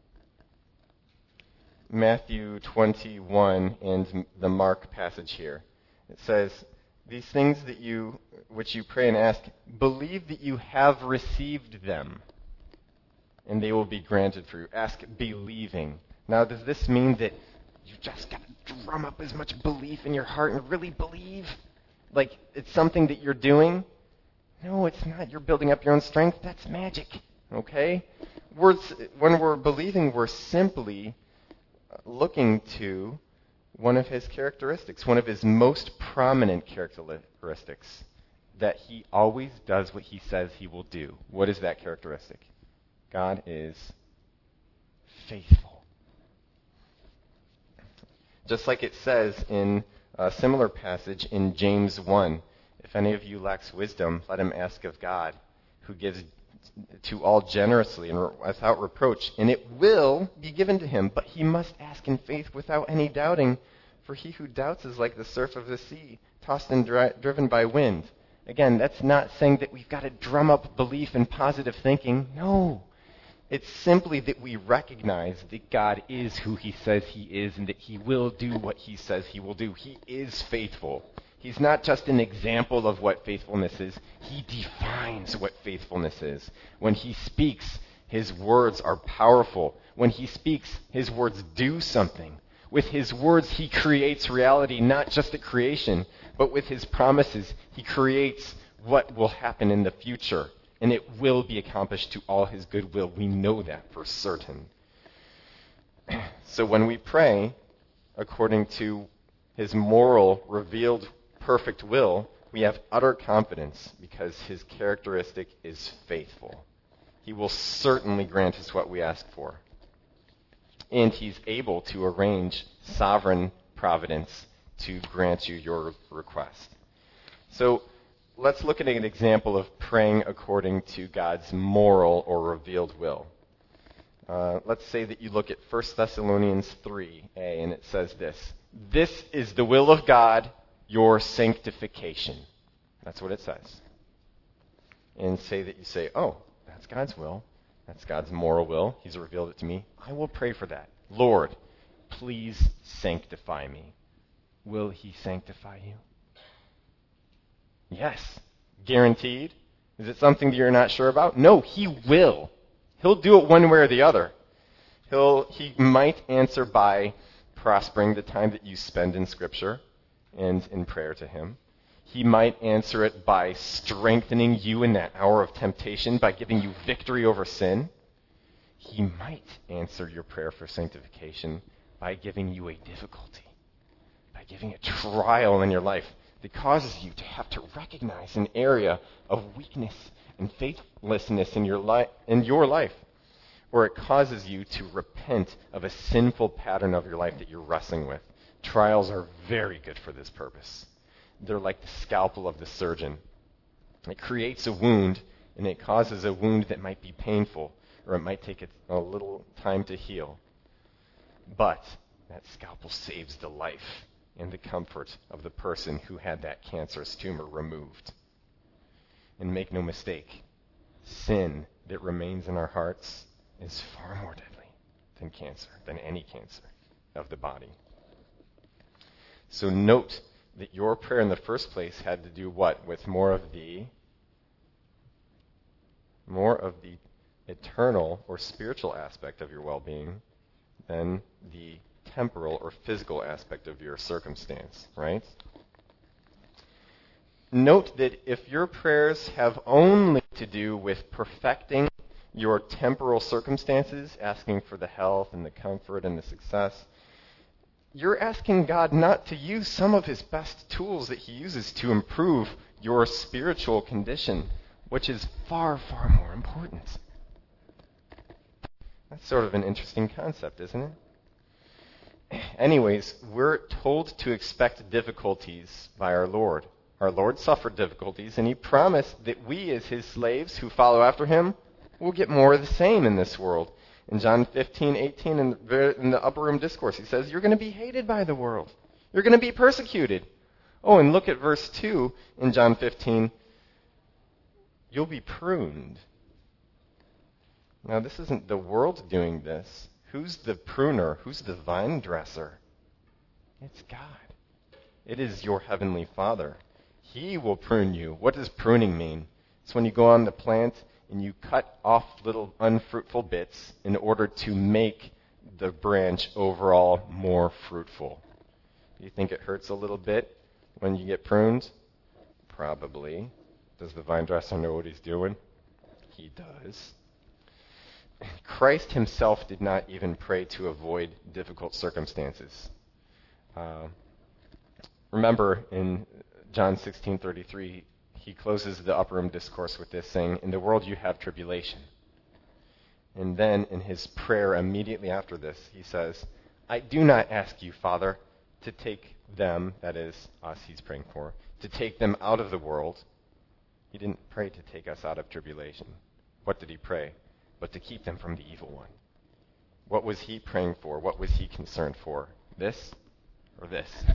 Matthew 21 and the Mark passage here. It says, "These things which you pray and ask, believe that you have received them, and they will be granted for you." Ask believing. Now, does this mean that you just got to drum up as much belief in your heart and really believe? Like it's something that you're doing? No, it's not. You're building up your own strength. That's magic. Okay? When we're believing, we're simply looking to one of his characteristics, one of his most prominent characteristics, that he always does what he says he will do. What is that characteristic? God is faithful. Just like it says in a similar passage in James 1, "If any of you lacks wisdom, let him ask of God, who gives to all generously and without reproach, and it will be given to him. But he must ask in faith without any doubting, for he who doubts is like the surf of the sea, tossed and driven by wind." Again, that's not saying that we've got to drum up belief and positive thinking. No. It's simply that we recognize that God is who he says he is and that he will do what he says he will do. He is faithful. He's not just an example of what faithfulness is. He defines what faithfulness is. When he speaks, his words are powerful. When he speaks, his words do something. With his words, he creates reality, not just a creation, but with his promises, he creates what will happen in the future. And it will be accomplished to all his goodwill. We know that for certain. So when we pray according to his moral, revealed, perfect will, we have utter confidence because his characteristic is faithful. He will certainly grant us what we ask for. And he's able to arrange sovereign providence to grant you your request. So let's look at an example of praying according to God's moral or revealed will. Let's say that you look at 1 Thessalonians 3a, and it says this: "This is the will of God, your sanctification." That's what it says. And say that you say, "Oh, that's God's will. That's God's moral will. He's revealed it to me. I will pray for that. Lord, please sanctify me." Will he sanctify you? Yes. Guaranteed. Is it something that you're not sure about? No, he will. He'll do it one way or the other. He might answer by prospering the time that you spend in Scripture and in prayer to him. He might answer it by strengthening you in that hour of temptation, by giving you victory over sin. He might answer your prayer for sanctification by giving you a difficulty, by giving a trial in your life that causes you to have to recognize an area of weakness and faithlessness in your life, or it causes you to repent of a sinful pattern of your life that you're wrestling with. Trials are very good for this purpose. They're like the scalpel of the surgeon. It creates a wound, and it causes a wound that might be painful, or it might take a little time to heal. But that scalpel saves the life and the comfort of the person who had that cancerous tumor removed. And make no mistake, sin that remains in our hearts is far more deadly than cancer, than any cancer of the body. So note that your prayer in the first place had to do what? With more of the eternal or spiritual aspect of your well-being than the temporal or physical aspect of your circumstance, right? Note that if your prayers have only to do with perfecting your temporal circumstances, asking for the health and the comfort and the success, you're asking God not to use some of his best tools that he uses to improve your spiritual condition, which is far, far more important. That's sort of an interesting concept, isn't it? Anyways, we're told to expect difficulties by our Lord. Our Lord suffered difficulties, and he promised that we, as his slaves who follow after him, will get more of the same in this world. In John 15:18, in the upper room discourse, he says, you're going to be hated by the world. You're going to be persecuted. Oh, and look at verse 2 in John 15. You'll be pruned. Now, this isn't the world doing this. Who's the pruner? Who's the vine dresser? It's God. It is your heavenly Father. He will prune you. What does pruning mean? It's when you go on the plant and you cut off little unfruitful bits in order to make the branch overall more fruitful. You think it hurts a little bit when you get pruned? Probably. Does the vine dresser know what he's doing? He does. Christ himself did not even pray to avoid difficult circumstances. Remember in John 16:33, he closes the upper room discourse with this, saying, in the world you have tribulation. And then in his prayer immediately after this, he says, I do not ask you, Father, to take them, that is, us he's praying for, to take them out of the world. He didn't pray to take us out of tribulation. What did he pray? But to keep them from the evil one. What was he praying for? What was he concerned for? This or this?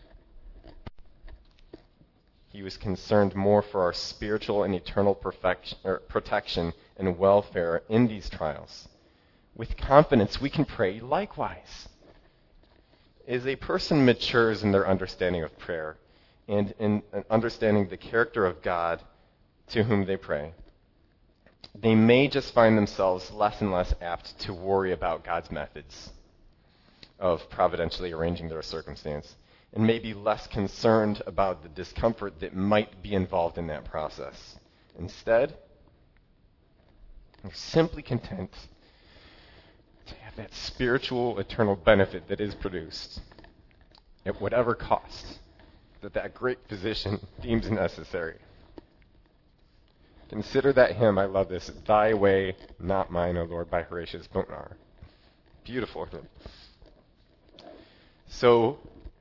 He was concerned more for our spiritual and eternal protection and welfare in these trials. With confidence, we can pray likewise. As a person matures in their understanding of prayer and in understanding the character of God to whom they pray, they may just find themselves less and less apt to worry about God's methods of providentially arranging their circumstance, and may be less concerned about the discomfort that might be involved in that process. Instead, they're simply content to have that spiritual, eternal benefit that is produced at whatever cost that great physician deems necessary. Consider that hymn, I love this, Thy Way, Not Mine, O Lord, by Horatius Bonar. Beautiful hymn. So,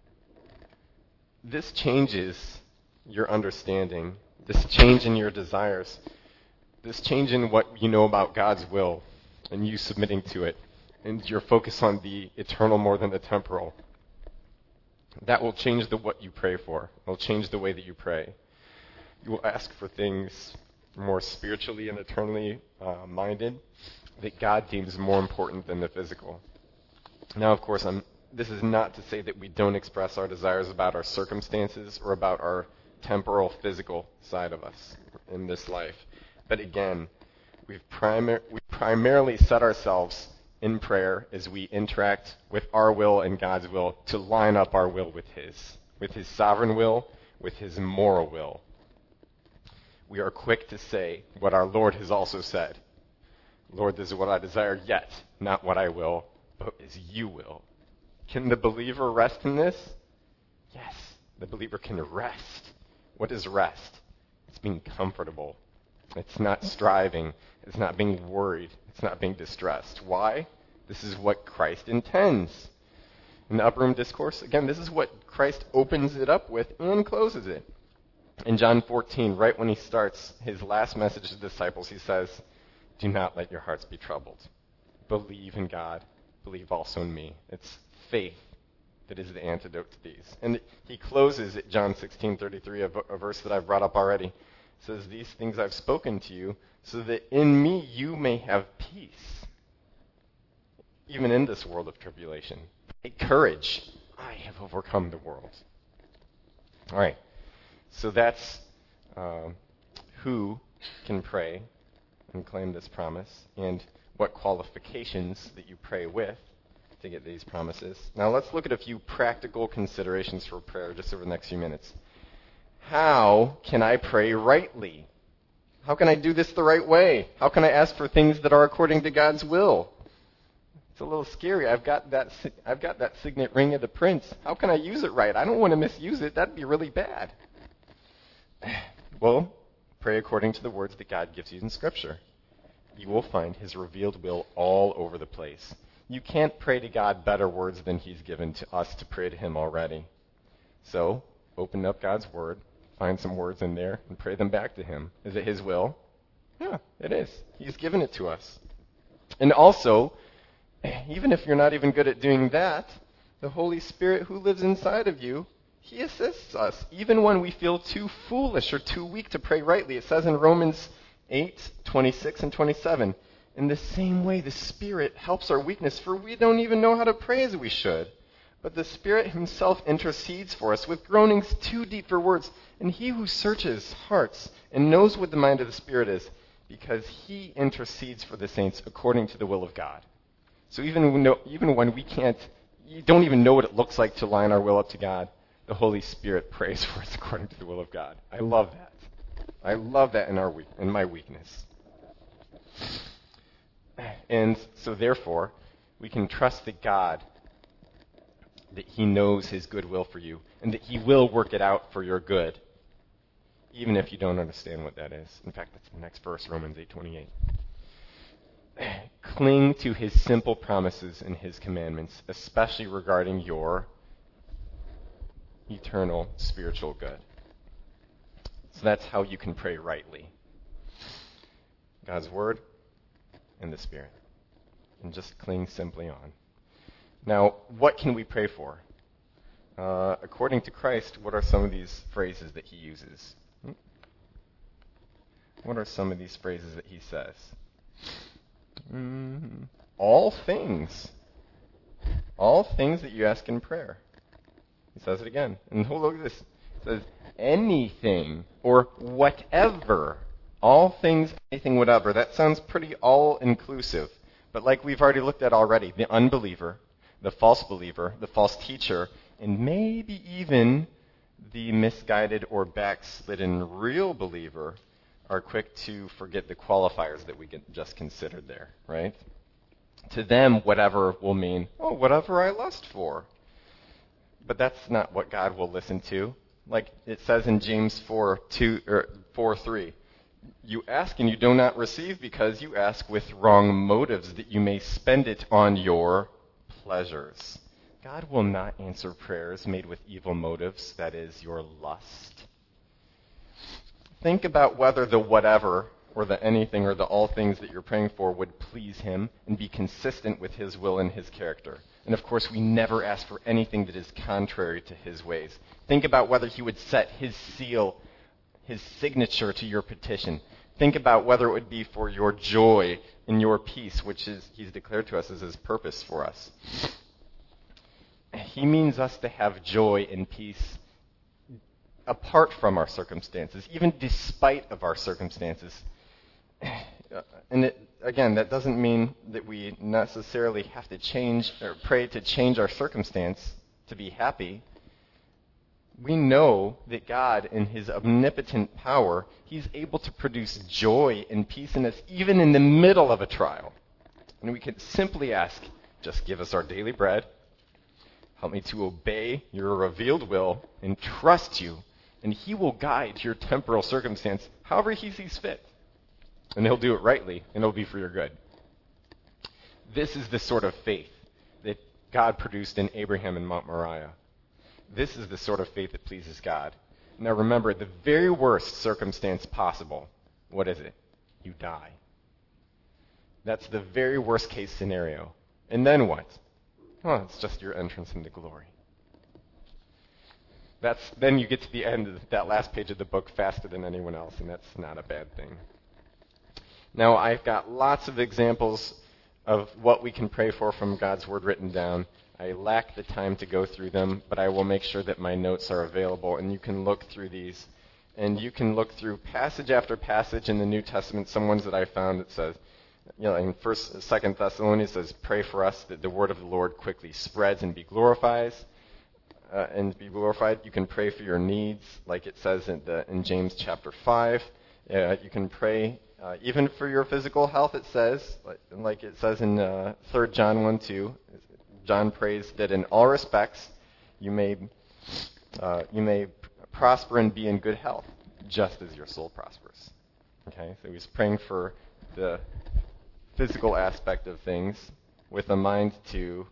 this changes your understanding, this change in your desires, this change in what you know about God's will and you submitting to it, and your focus on the eternal more than the temporal, that will change what you pray for. It will change the way that you pray. You will ask for things more spiritually and eternally minded that God deems more important than the physical. Now, of course, this is not to say that we don't express our desires about our circumstances or about our temporal, physical side of us in this life. But again, we primarily set ourselves in prayer as we interact with our will and God's will to line up our will with His sovereign will, with His moral will. We are quick to say what our Lord has also said. Lord, this is what I desire, yet not what I will, but as you will. Can the believer rest in this? Yes, the believer can rest. What is rest? It's being comfortable. It's not striving. It's not being worried. It's not being distressed. Why? This is what Christ intends. In the Upper Room Discourse, again, this is what Christ opens it up with and closes it. In John 14, right when he starts his last message to the disciples, he says, "Do not let your hearts be troubled. Believe in God. Believe also in me." It's faith that is the antidote to these. And he closes at John 16:33, a verse that I've brought up already. It says, "These things I've spoken to you, so that in me you may have peace, even in this world of tribulation. Take courage. I have overcome the world." All right. So that's who can pray and claim this promise, and what qualifications that you pray with to get these promises. Now let's look at a few practical considerations for prayer just over the next few minutes. How can I pray rightly? How can I do this the right way? How can I ask for things that are according to God's will? It's a little scary. I've got that signet ring of the prince. How can I use it right? I don't want to misuse it. That'd be really bad. Well, pray according to the words that God gives you in Scripture. You will find His revealed will all over the place. You can't pray to God better words than He's given to us to pray to Him already. So, open up God's Word, find some words in there, and pray them back to Him. Is it His will? Yeah, it is. He's given it to us. And also, even if you're not even good at doing that, the Holy Spirit who lives inside of you, He assists us, even when we feel too foolish or too weak to pray rightly. It says in Romans 8:26 and 27, "In the same way the Spirit helps our weakness, for we don't even know how to pray as we should. But the Spirit Himself intercedes for us with groanings too deep for words. And He who searches hearts and knows what the mind of the Spirit is, because He intercedes for the saints according to the will of God." So even when we don't even know what it looks like to line our will up to God, the Holy Spirit prays for us according to the will of God. I love that. I love that in my weakness. And so therefore, we can trust that God, that He knows His good will for you, and that He will work it out for your good, even if you don't understand what that is. In fact, that's the next verse, Romans 8:28. Cling to His simple promises and His commandments, especially regarding your eternal spiritual good. So that's how you can pray rightly. God's Word and the Spirit. And just cling simply on. Now, what can we pray for? According to Christ, what are some of these phrases that He uses? What are some of these phrases that He says? All things. All things that you ask in prayer. He says it again. And look at this. It says, anything or whatever. All things, anything, whatever. That sounds pretty all-inclusive. But like we've already looked at already, the unbeliever, the false believer, the false teacher, and maybe even the misguided or backslidden real believer are quick to forget the qualifiers that we just considered there, right? To them, whatever will mean, whatever I lust for. But that's not what God will listen to. Like it says in James 4:3, you ask and you do not receive because you ask with wrong motives, that you may spend it on your pleasures. God will not answer prayers made with evil motives, that is, your lust. Think about whether the whatever or the anything or the all things that you're praying for would please him and be consistent with his will and his character. And of course, we never ask for anything that is contrary to his ways. Think about whether he would set his seal, his signature to your petition. Think about whether it would be for your joy and your peace, which is he's declared to us as his purpose for us. He means us to have joy and peace apart from our circumstances, even despite of our circumstances. And again, that doesn't mean that we necessarily have to change or pray to change our circumstance to be happy. We know that God, in his omnipotent power, he's able to produce joy and peace in us even in the middle of a trial. And we can simply ask, just give us our daily bread. Help me to obey your revealed will and trust you. And he will guide your temporal circumstance however he sees fit. And he'll do it rightly, and it'll be for your good. This is the sort of faith that God produced in Abraham and Mount Moriah. This is the sort of faith that pleases God. Now remember, the very worst circumstance possible, what is it? You die. That's the very worst case scenario. And then what? Well, it's just your entrance into glory. Then you get to the end of that last page of the book faster than anyone else, and that's not a bad thing. Now, I've got lots of examples of what we can pray for from God's Word written down. I lack the time to go through them, but I will make sure that my notes are available, and you can look through these. And you can look through passage after passage in the New Testament, some ones that I found that says, in 2 Thessalonians it says, pray for us that the word of the Lord quickly spreads and be glorified. You can pray for your needs, like it says in James chapter 5. You can pray even for your physical health, it says, like it says in 3 John 1:2. John prays that in all respects you may prosper and be in good health, just as your soul prospers. Okay, so he's praying for the physical aspect of things with a mind to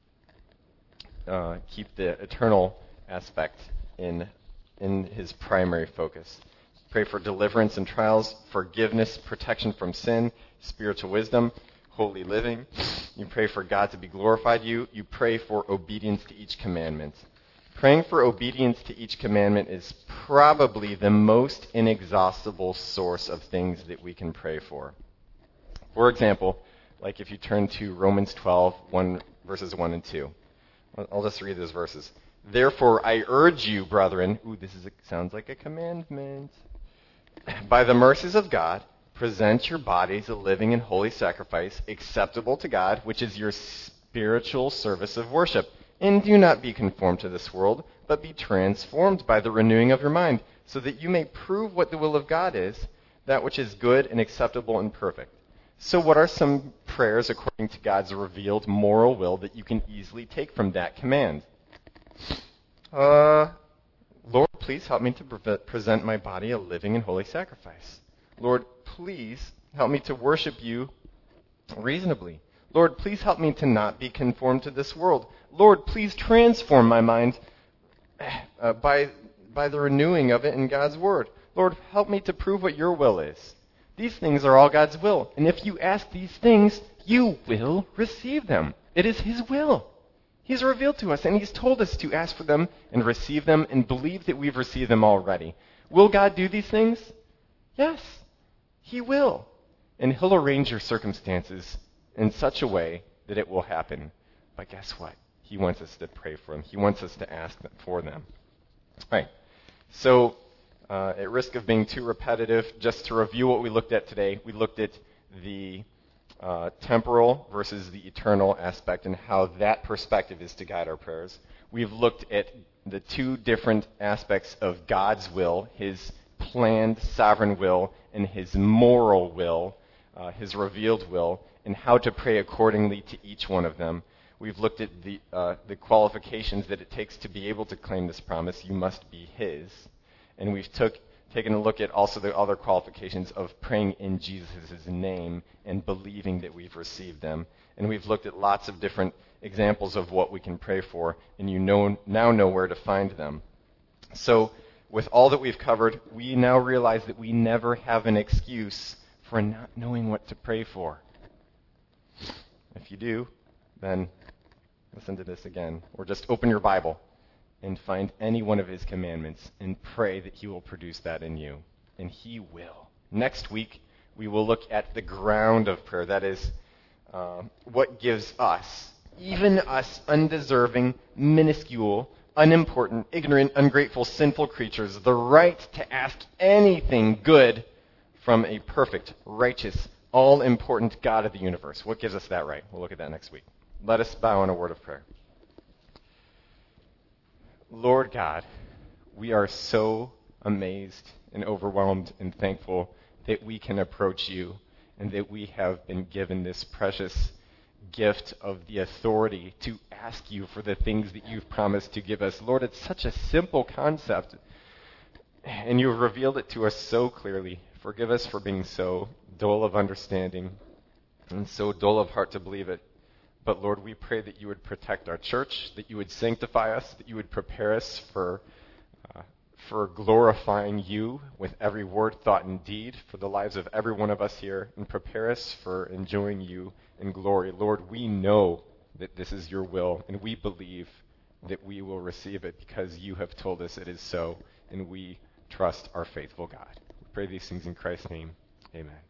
keep the eternal aspect in his primary focus. Pray for deliverance and trials, forgiveness, protection from sin, spiritual wisdom, holy living. You pray for God to be glorified. You pray for obedience to each commandment. Praying for obedience to each commandment is probably the most inexhaustible source of things that we can pray for. For example, like if you turn to Romans 12, verses 1 and 2. I'll just read those verses. Therefore, I urge you, brethren, sounds like a commandment. By the mercies of God, present your bodies a living and holy sacrifice, acceptable to God, which is your spiritual service of worship. And do not be conformed to this world, but be transformed by the renewing of your mind, so that you may prove what the will of God is, that which is good and acceptable and perfect. So what are some prayers according to God's revealed moral will that you can easily take from that command? Lord, please help me to present my body a living and holy sacrifice. Lord, please help me to worship you reasonably. Lord, please help me to not be conformed to this world. Lord, please transform my mind by the renewing of it in God's word. Lord, help me to prove what your will is. These things are all God's will. And if you ask these things, you will receive them. It is his will. He's revealed to us, and he's told us to ask for them and receive them and believe that we've received them already. Will God do these things? Yes, he will. And he'll arrange your circumstances in such a way that it will happen. But guess what? He wants us to pray for them. He wants us to ask for them. All right. So, at risk of being too repetitive, just to review what we looked at today, we looked at the temporal versus the eternal aspect and how that perspective is to guide our prayers. We've looked at the two different aspects of God's will, his planned sovereign will and his moral will, his revealed will, and how to pray accordingly to each one of them. We've looked at the qualifications that it takes to be able to claim this promise. You must be his. And we've taken a look at also the other qualifications of praying in Jesus' name and believing that we've received them. And we've looked at lots of different examples of what we can pray for, and you now know where to find them. So with all that we've covered, we now realize that we never have an excuse for not knowing what to pray for? If you do, then listen to this again. Or just open your Bible and find any one of his commandments and pray that he will produce that in you. And he will. Next week, we will look at the ground of prayer. That is, what gives us, even us undeserving, minuscule, unimportant, ignorant, ungrateful, sinful creatures, the right to ask anything good from a perfect, righteous, all-important God of the universe. What gives us that right? We'll look at that next week. Let us bow in a word of prayer. Lord God, we are so amazed and overwhelmed and thankful that we can approach you and that we have been given this precious gift of the authority to ask you for the things that you've promised to give us. Lord, it's such a simple concept, and you've revealed it to us so clearly. Forgive us for being so dull of understanding and so dull of heart to believe it. But Lord, we pray that you would protect our church, that you would sanctify us, that you would prepare us for glorifying you with every word, thought, and deed for the lives of every one of us here, and prepare us for enjoying you in glory. Lord, we know that this is your will, and we believe that we will receive it because you have told us it is so, and we trust our faithful God. We pray these things in Christ's name. Amen.